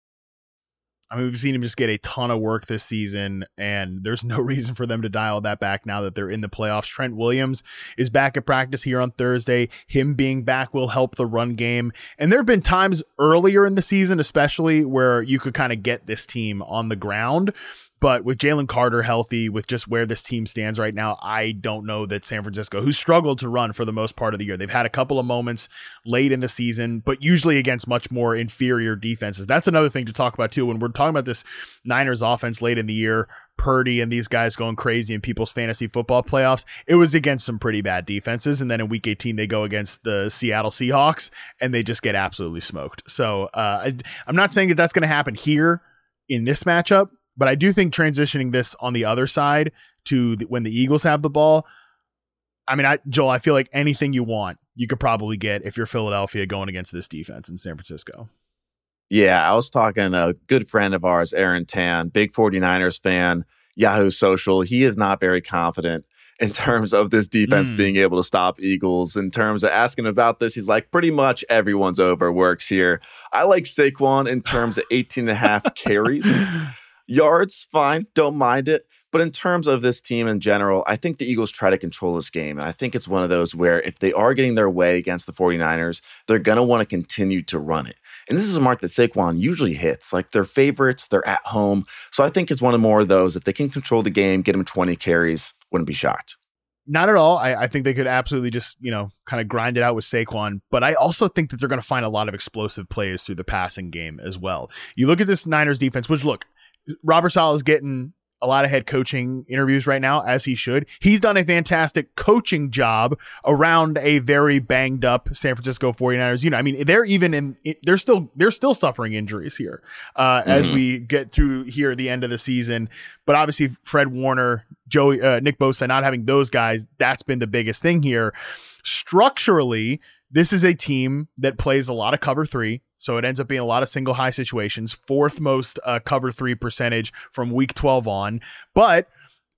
I mean, we've seen him just get a ton of work this season, and there's no reason for them to dial that back now that they're in the playoffs. Trent Williams is back at practice here on Thursday. Him being back will help the run game. And there have been times earlier in the season, especially, where you could kind of get this team on the ground. But with Jalen Carter healthy, with just where this team stands right now, I don't know that San Francisco, who struggled to run for the most part of the year, they've had a couple of moments late in the season, but usually against much more inferior defenses. That's another thing to talk about too. When we're talking about this Niners offense late in the year, Purdy and these guys going crazy in people's fantasy football playoffs, it was against some pretty bad defenses. And then in week eighteen, they go against the Seattle Seahawks and they just get absolutely smoked. So uh, I, I'm not saying that that's going to happen here in this matchup, but I do think transitioning this on the other side to the, when the Eagles have the ball, I mean, I, Joel, I feel like anything you want, you could probably get if you're Philadelphia going against this defense in San Francisco. Yeah, I was talking to a good friend of ours, Aaron Tan, big 49ers fan, Yahoo Social. He is not very confident in terms of this defense mm. being able to stop Eagles. In terms of asking about this, he's like, pretty much everyone's over works here. I like Saquon in terms of eighteen and a half carries. Yards, fine, don't mind it. But in terms of this team in general, I think the Eagles try to control this game. And I think it's one of those where if they are getting their way against the 49ers, they're going to want to continue to run it. And this is a mark that Saquon usually hits. Like, they're favorites, they're at home. So I think it's one of more of those. If they can control the game, get them twenty carries, wouldn't be shocked. Not at all. I, I think they could absolutely just, you know, kind of grind it out with Saquon. But I also think that they're going to find a lot of explosive plays through the passing game as well. You look at this Niners defense, which, look, Robert Saleh is getting a lot of head coaching interviews right now, as he should. He's done a fantastic coaching job around a very banged up San Francisco 49ers. You know, I mean, they're even in, they're still, they're still suffering injuries here uh, mm-hmm. as we get through here at the end of the season. But obviously Fred Warner, Joey, uh, Nick Bosa, not having those guys, that's been the biggest thing here. Structurally, this is a team that plays a lot of cover three. So it ends up being a lot of single high situations, fourth most uh, cover three percentage from week twelve on. But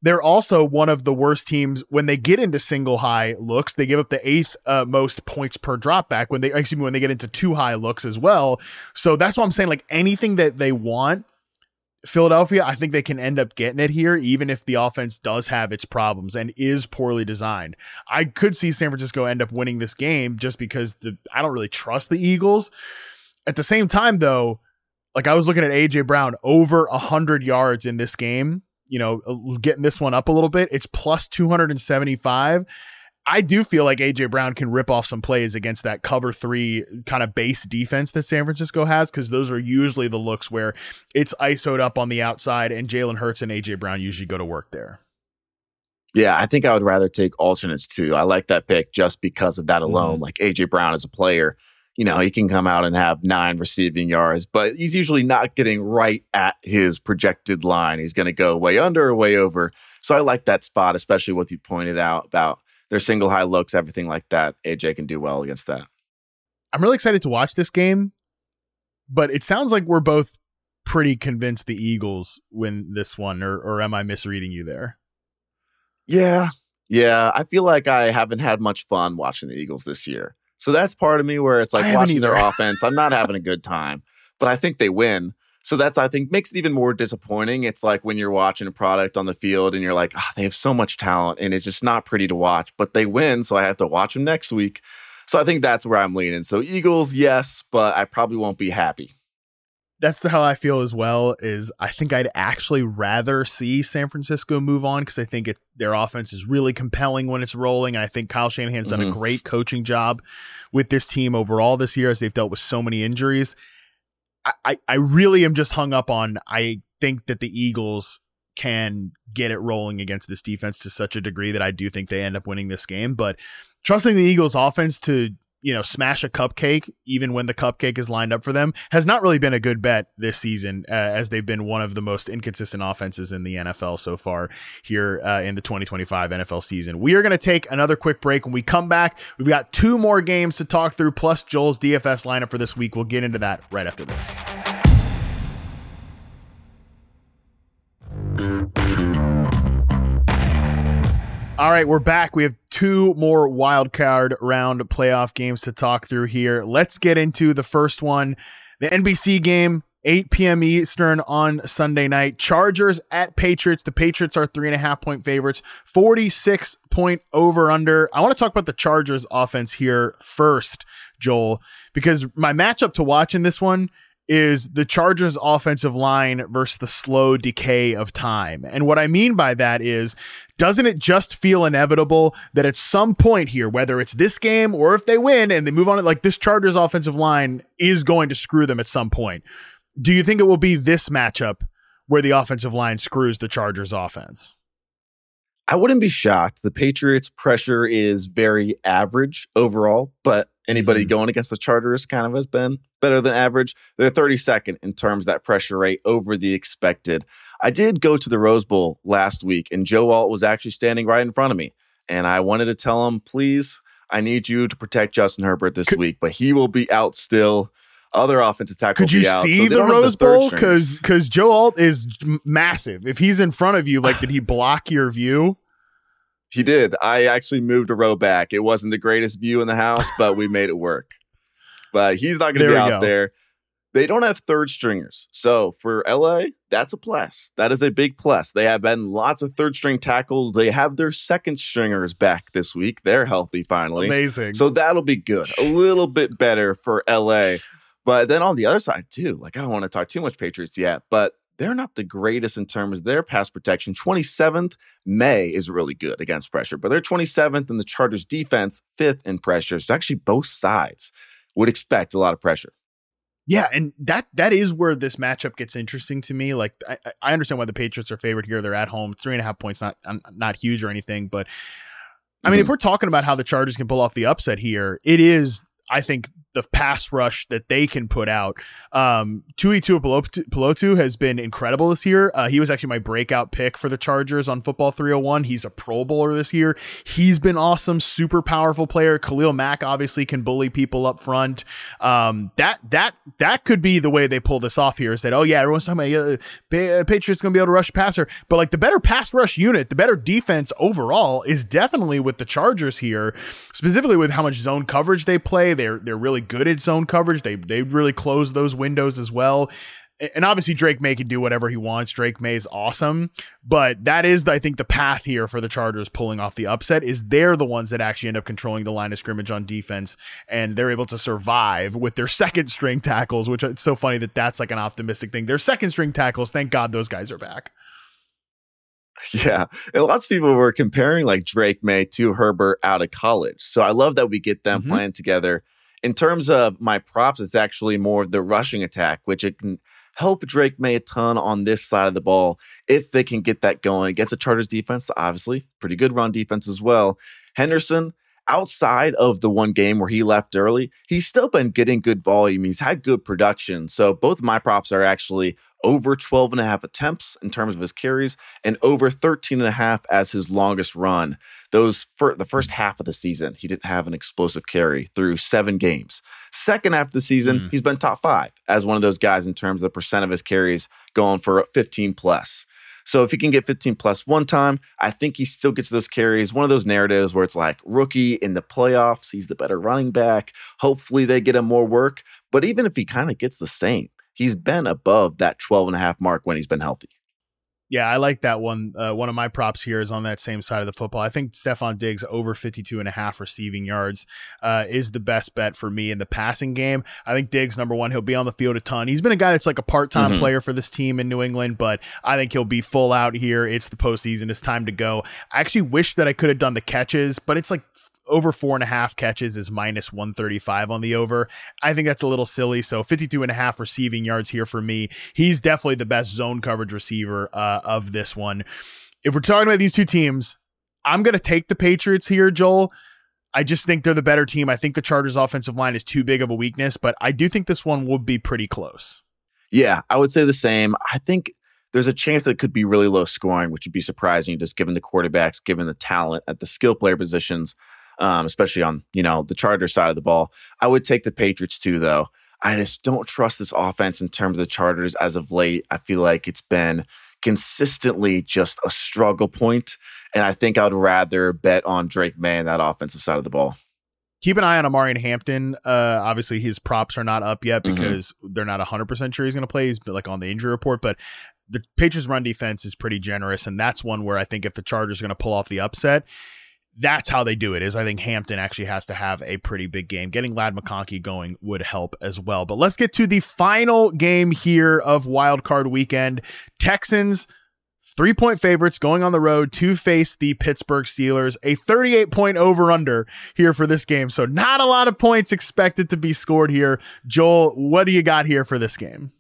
they're also one of the worst teams when they get into single high looks. They give up the eighth uh, most points per drop back when they, excuse me, when they get into two high looks as well. So that's what I'm saying. Like anything that they want, Philadelphia, I think they can end up getting it here, even if the offense does have its problems and is poorly designed. I could see San Francisco end up winning this game just because the I don't really trust the Eagles. At the same time, though, like I was looking at A J Brown over one hundred yards in this game, you know, getting this one up a little bit. It's plus two hundred seventy-five. I do feel like A J Brown can rip off some plays against that cover three kind of base defense that San Francisco has, because those are usually the looks where it's I S O'd up on the outside and Jalen Hurts and A J Brown usually go to work there. Yeah, I think I would rather take alternates too. I like that pick just because of that alone. Mm-hmm. Like A J Brown as a player, you know, he can come out and have nine receiving yards, but he's usually not getting right at his projected line. He's going to go way under or way over. So I like that spot, especially what you pointed out about their single high looks, everything like that. A J can do well against that. I'm really excited to watch this game, but it sounds like we're both pretty convinced the Eagles win this one, or, or am I misreading you there? Yeah. Yeah. I feel like I haven't had much fun watching the Eagles this year. So that's part of me where it's like watching their offense. I'm not having a good time, but I think they win. So that's, I think, makes it even more disappointing. It's like when you're watching a product on the field and you're like, oh, they have so much talent and it's just not pretty to watch, but they win. So I have to watch them next week. So I think that's where I'm leaning. So Eagles, yes, but I probably won't be happy. That's how I feel as well. Is I think I'd actually rather see San Francisco move on, because I think it, their offense is really compelling when it's rolling. And I think Kyle Shanahan's done mm-hmm. a great coaching job with this team overall this year as they've dealt with so many injuries. I, I really am just hung up on, I think that the Eagles can get it rolling against this defense to such a degree that I do think they end up winning this game. But trusting the Eagles offense to, you know, smash a cupcake, even when the cupcake is lined up for them, has not really been a good bet this season, uh, as they've been one of the most inconsistent offenses in the N F L so far here uh, in the twenty twenty-five N F L season. We are going to take another quick break. When we come back, we've got two more games to talk through, plus Joel's D F S lineup for this week. We'll get into that right after this. All right, we're back. We have two more wild card round playoff games to talk through here. Let's get into the first one, the N B C game, eight p.m. Eastern on Sunday night. Chargers at Patriots. The Patriots are three and a half point favorites, forty-six point over under. I want to talk about the Chargers offense here first, Joel, because my matchup to watch in this one is the Chargers offensive line versus the slow decay of time. And what I mean by that is, doesn't it just feel inevitable that at some point here, whether it's this game or if they win and they move on, like this Chargers offensive line is going to screw them at some point? Do you think it will be this matchup where the offensive line screws the Chargers offense? I wouldn't be shocked. The Patriots pressure is very average overall, but anybody mm-hmm. going against the Chargers kind of has been better than average. They're thirty-second in terms of that pressure rate over the expected. I did go to the Rose Bowl last week, and Joe Alt was actually standing right in front of me. And I wanted to tell him, please, I need you to protect Justin Herbert this could, week, but he will be out still. Other offensive tackle could you will be out. see so the Rose the Bowl? Because because Joe Alt is massive. If he's in front of you, like, did he block your view? He did. I actually moved a row back. It wasn't the greatest view in the house, but we made it work. But he's not going to be out go. there. They don't have third stringers. So for L A, that's a plus. That is a big plus. They have been lots of third string tackles. They have their second stringers back this week. They're healthy finally. Amazing. So that'll be good. A little bit better for L A. But then on the other side too, like I don't want to talk too much Patriots yet, but they're not the greatest in terms of their pass protection. twenty-seventh, May is really good against pressure, but they're twenty-seventh in the Chargers defense, fifth in pressure. So actually both sides would expect a lot of pressure. Yeah, and that that is where this matchup gets interesting to me. Like, I, I understand why the Patriots are favored here. They're at home. Three and a half points, not not huge or anything. But, I mean, mm-hmm. if we're talking about how the Chargers can pull off the upset here, it is, I think, the pass rush that they can put out. Um, Tui Tuipulotu has been incredible this year. Uh, he was actually my breakout pick for the Chargers on Football three oh one. He's a Pro Bowler this year. He's been awesome, super powerful player. Khalil Mack obviously can bully people up front. Um, that that that could be the way they pull this off here. Is that, oh yeah, everyone's talking about yeah, pa- Patriots going to be able to rush passer, but like the better pass rush unit, the better defense overall is definitely with the Chargers here, specifically with how much zone coverage they play. They're they're really good at zone coverage. They they really close those windows as well. And obviously Drake May can do whatever he wants. Drake May is awesome, but that is, I think, the path here for the Chargers pulling off the upset is they're the ones that actually end up controlling the line of scrimmage on defense, and they're able to survive with their second string tackles, which it's so funny that that's like an optimistic thing. Their second string tackles, thank God those guys are back. Yeah. And lots of people were comparing like Drake May to Herbert out of college. So I love that we get them mm-hmm. playing together. In terms of my props, it's actually more of the rushing attack, which it can help Drake May a ton on this side of the ball if they can get that going against a Chargers defense. Obviously, pretty good run defense as well. Henderson, outside of the one game where he left early, he's still been getting good volume. He's had good production. So both of my props are actually over twelve and a half attempts in terms of his carries and over thirteen and a half as his longest run. Those for the first half of the season, he didn't have an explosive carry through seven games. Second half of the season, mm. he's been top five as one of those guys in terms of the percent of his carries going for fifteen plus. So if he can get fifteen plus one time, I think he still gets those carries. One of those narratives where it's like rookie in the playoffs, he's the better running back. Hopefully they get him more work. But even if he kind of gets the same, he's been above that twelve and a half mark when he's been healthy. Yeah, I like that one. Uh, one of my props here is on that same side of the football. I think Stefon Diggs over fifty-two and a half receiving yards uh, is the best bet for me in the passing game. I think Diggs, number one, he'll be on the field a ton. He's been a guy that's like a part-time mm-hmm. player for this team in New England, but I think he'll be full out here. It's the postseason. It's time to go. I actually wish that I could have done the catches, but it's like over four and a half catches is minus one thirty-five on the over. I think that's a little silly. So fifty-two and a half receiving yards here for me. He's definitely the best zone coverage receiver uh, of this one. If we're talking about these two teams, I'm going to take the Patriots here, Joel. I just think they're the better team. I think the Chargers offensive line is too big of a weakness, but I do think this one will be pretty close. Yeah, I would say the same. I think there's a chance that it could be really low scoring, which would be surprising just given the quarterbacks, given the talent at the skill player positions. Um, especially on, you know, the Chargers side of the ball. I would take the Patriots too, though. I just don't trust this offense in terms of the Chargers as of late. I feel like it's been consistently just a struggle point, and I think I'd rather bet on Drake May and that offensive side of the ball. Keep an eye on Amari Hampton. Uh, obviously, his props are not up yet because mm-hmm. they're not one hundred percent sure he's going to play. He's like on the injury report, but the Patriots' run defense is pretty generous, and that's one where I think if the Chargers are going to pull off the upset, that's how they do it. Is I think Hampton actually has to have a pretty big game. Getting Ladd McConkey going would help as well. But let's get to the final game here of Wild Card Weekend. Texans, three-point favorites going on the road to face the Pittsburgh Steelers. A thirty-eight point over-under here for this game. So not a lot of points expected to be scored here. Joel, what do you got here for this game?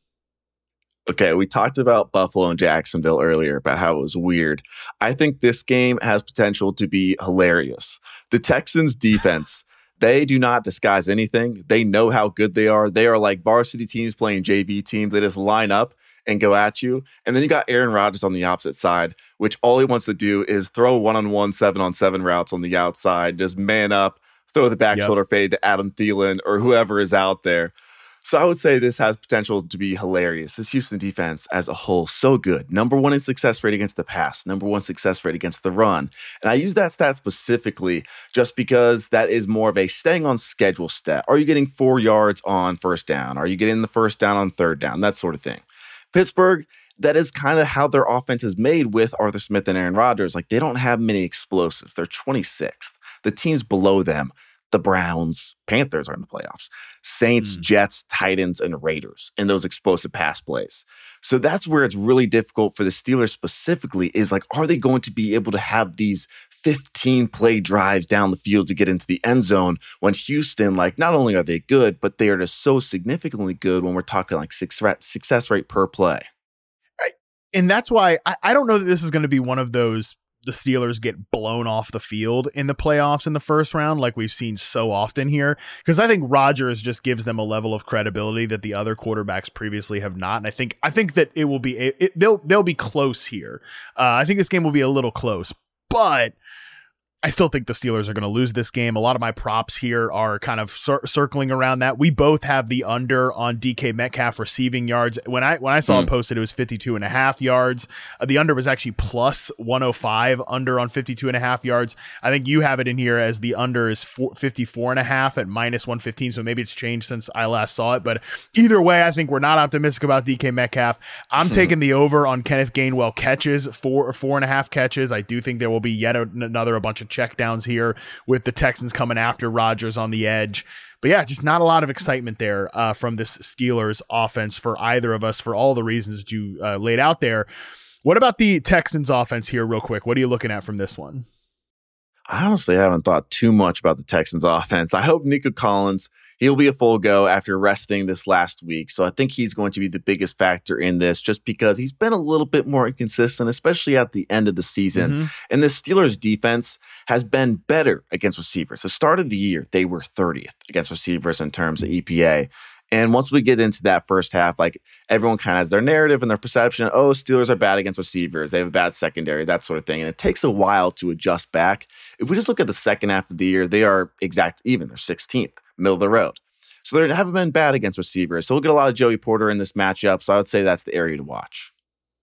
Okay, we talked about Buffalo and Jacksonville earlier about how it was weird. I think this game has potential to be hilarious. The Texans defense, they do not disguise anything. They know how good they are. They are like varsity teams playing J V teams. They just line up and go at you. And then you got Aaron Rodgers on the opposite side, which all he wants to do is throw one-on-one, seven-on-seven routes on the outside, just man up, throw the back yep. shoulder fade to Adam Thielen or whoever is out there. So I would say this has potential to be hilarious. This Houston defense as a whole, so good. Number one in success rate against the pass. Number one success rate against the run. And I use that stat specifically just because that is more of a staying on schedule stat. Are you getting four yards on first down? Are you getting the first down on third down? That sort of thing. Pittsburgh, that is kind of how their offense is made with Arthur Smith and Aaron Rodgers. Like, they don't have many explosives. They're twenty-sixth. The teams below them, the Browns, Panthers are in the playoffs. Saints, mm. Jets, Titans, and Raiders in those explosive pass plays. So that's where it's really difficult for the Steelers specifically is like, are they going to be able to have these fifteen play drives down the field to get into the end zone when Houston, like, not only are they good, but they are just so significantly good when we're talking like success rate per play. I, and that's why I, I don't know that this is going to be one of those the Steelers get blown off the field in the playoffs in the first round, like we've seen so often here, because I think Rodgers just gives them a level of credibility that the other quarterbacks previously have not. And I think I think that it will be it, it, they'll they'll be close here. Uh, I think this game will be a little close, but I still think the Steelers are going to lose this game. A lot of my props here are kind of cir- circling around that. We both have the under on D K Metcalf receiving yards. When I when I saw mm. it posted, it was fifty-two and a half yards. Uh, the under was actually plus one oh five under on fifty-two and a half yards. I think you have it in here as the under is fifty-four and a half at minus one fifteen. So maybe it's changed since I last saw it. But either way, I think we're not optimistic about D K Metcalf. I'm mm. taking the over on Kenneth Gainwell catches, four, four and a half catches. I do think there will be yet another a bunch of checkdowns here with the Texans coming after Rodgers on the edge. But yeah, just not a lot of excitement there uh, from this Steelers offense for either of us for all the reasons that you uh, laid out there. What about the Texans offense here real quick? What are you looking at from this one? I honestly haven't thought too much about the Texans offense. I hope Nico Collins, he'll be a full go after resting this last week. So I think he's going to be the biggest factor in this just because he's been a little bit more inconsistent, especially at the end of the season. Mm-hmm. And the Steelers defense has been better against receivers. The start of the year, they were thirtieth against receivers in terms of E P A. And once we get into that first half, like everyone kind of has their narrative and their perception. Oh, Steelers are bad against receivers. They have a bad secondary, that sort of thing. And it takes a while to adjust back. If we just look at the second half of the year, they are exact even. They're sixteenth, middle of the road. So they haven't been bad against receivers. So we'll get a lot of Joey Porter in this matchup. So I would say that's the area to watch.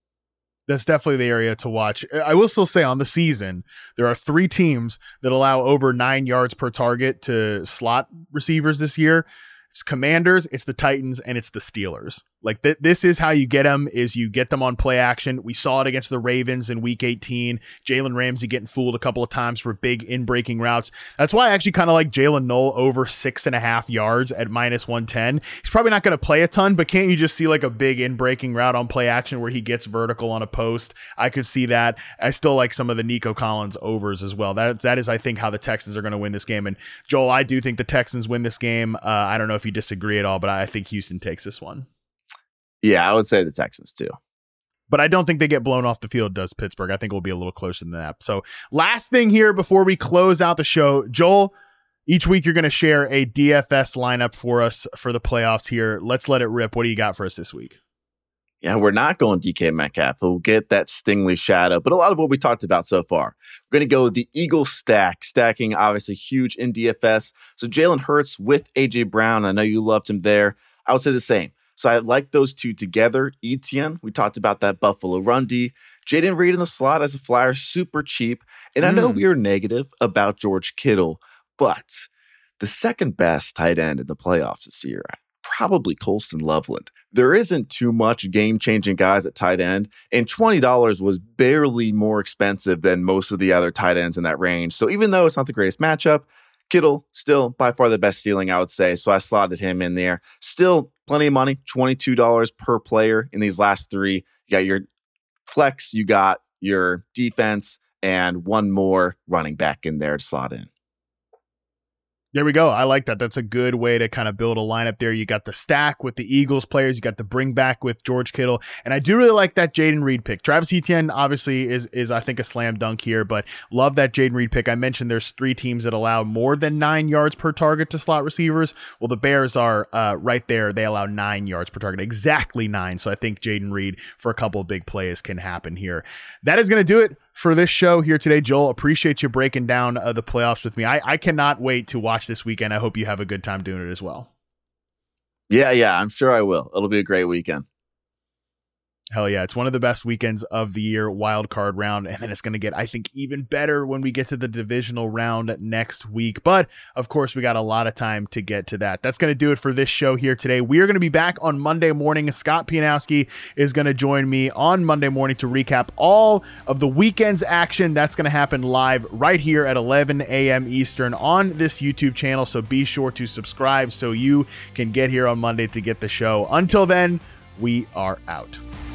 That's definitely the area to watch. I will still say on the season, there are three teams that allow over nine yards per target to slot receivers this year. It's Commanders, it's the Titans, and it's the Steelers. Like th- this is how you get them, is you get them on play action. We saw it against the Ravens in week eighteen. Jalen Ramsey getting fooled a couple of times for big in-breaking routes. That's why I actually kind of like Jalen Knoll over six and a half yards at minus one ten. He's probably not going to play a ton, but can't you just see like a big in-breaking route on play action where he gets vertical on a post? I could see that. I still like some of the Nico Collins overs as well. That, that is, I think, how the Texans are going to win this game. And Joel, I do think the Texans win this game. Uh, I don't know if you disagree at all, but I think Houston takes this one. Yeah, I would say the Texans too. But I don't think they get blown off the field, does Pittsburgh. I think we'll be a little closer than that. So last thing here before we close out the show, Joel, each week you're going to share a D F S lineup for us for the playoffs here. Let's let it rip. What do you got for us this week? Yeah, we're not going D K Metcalf. We'll get that Stingley shadow, but a lot of what we talked about so far. We're going to go with the Eagles stack, stacking obviously huge in D F S. So Jalen Hurts with A J Brown. I know you loved him there. I would say the same. So I like those two together. Etienne, we talked about that Buffalo run D. Jaden Reed in the slot as a flyer, super cheap. And I know mm. we are negative about George Kittle, but the second best tight end in the playoffs this year, probably Colston Loveland. There isn't too much game-changing guys at tight end, and twenty dollars was barely more expensive than most of the other tight ends in that range. So even though it's not the greatest matchup, Kittle, still by far the best ceiling, I would say. So I slotted him in there. Still plenty of money, twenty-two dollars per player in these last three. You got your flex, you got your defense, and one more running back in there to slot in. There we go. I like that. That's a good way to kind of build a lineup there. You got the stack with the Eagles players. You got the bring back with George Kittle. And I do really like that Jaden Reed pick. Travis Etienne obviously is, is I think, a slam dunk here, but love that Jaden Reed pick. I mentioned there's three teams that allow more than nine yards per target to slot receivers. Well, the Bears are uh, right there. They allow nine yards per target, exactly nine. So I think Jaden Reed for a couple of big plays can happen here. That is going to do it for this show here today. Joel, appreciate you breaking down uh, the playoffs with me. I, I cannot wait to watch this weekend. I hope you have a good time doing it as well. Yeah, yeah, I'm sure I will. It'll be a great weekend. Hell yeah. It's one of the best weekends of the year, wild card round. And then it's going to get, I think, even better when we get to the divisional round next week. But of course, we got a lot of time to get to that. That's going to do it for this show here today. We are going to be back on Monday morning. Scott Pianowski is going to join me on Monday morning to recap all of the weekend's action. That's going to happen live right here at eleven a.m. Eastern on this YouTube channel. So be sure to subscribe so you can get here on Monday to get the show. Until then, we are out.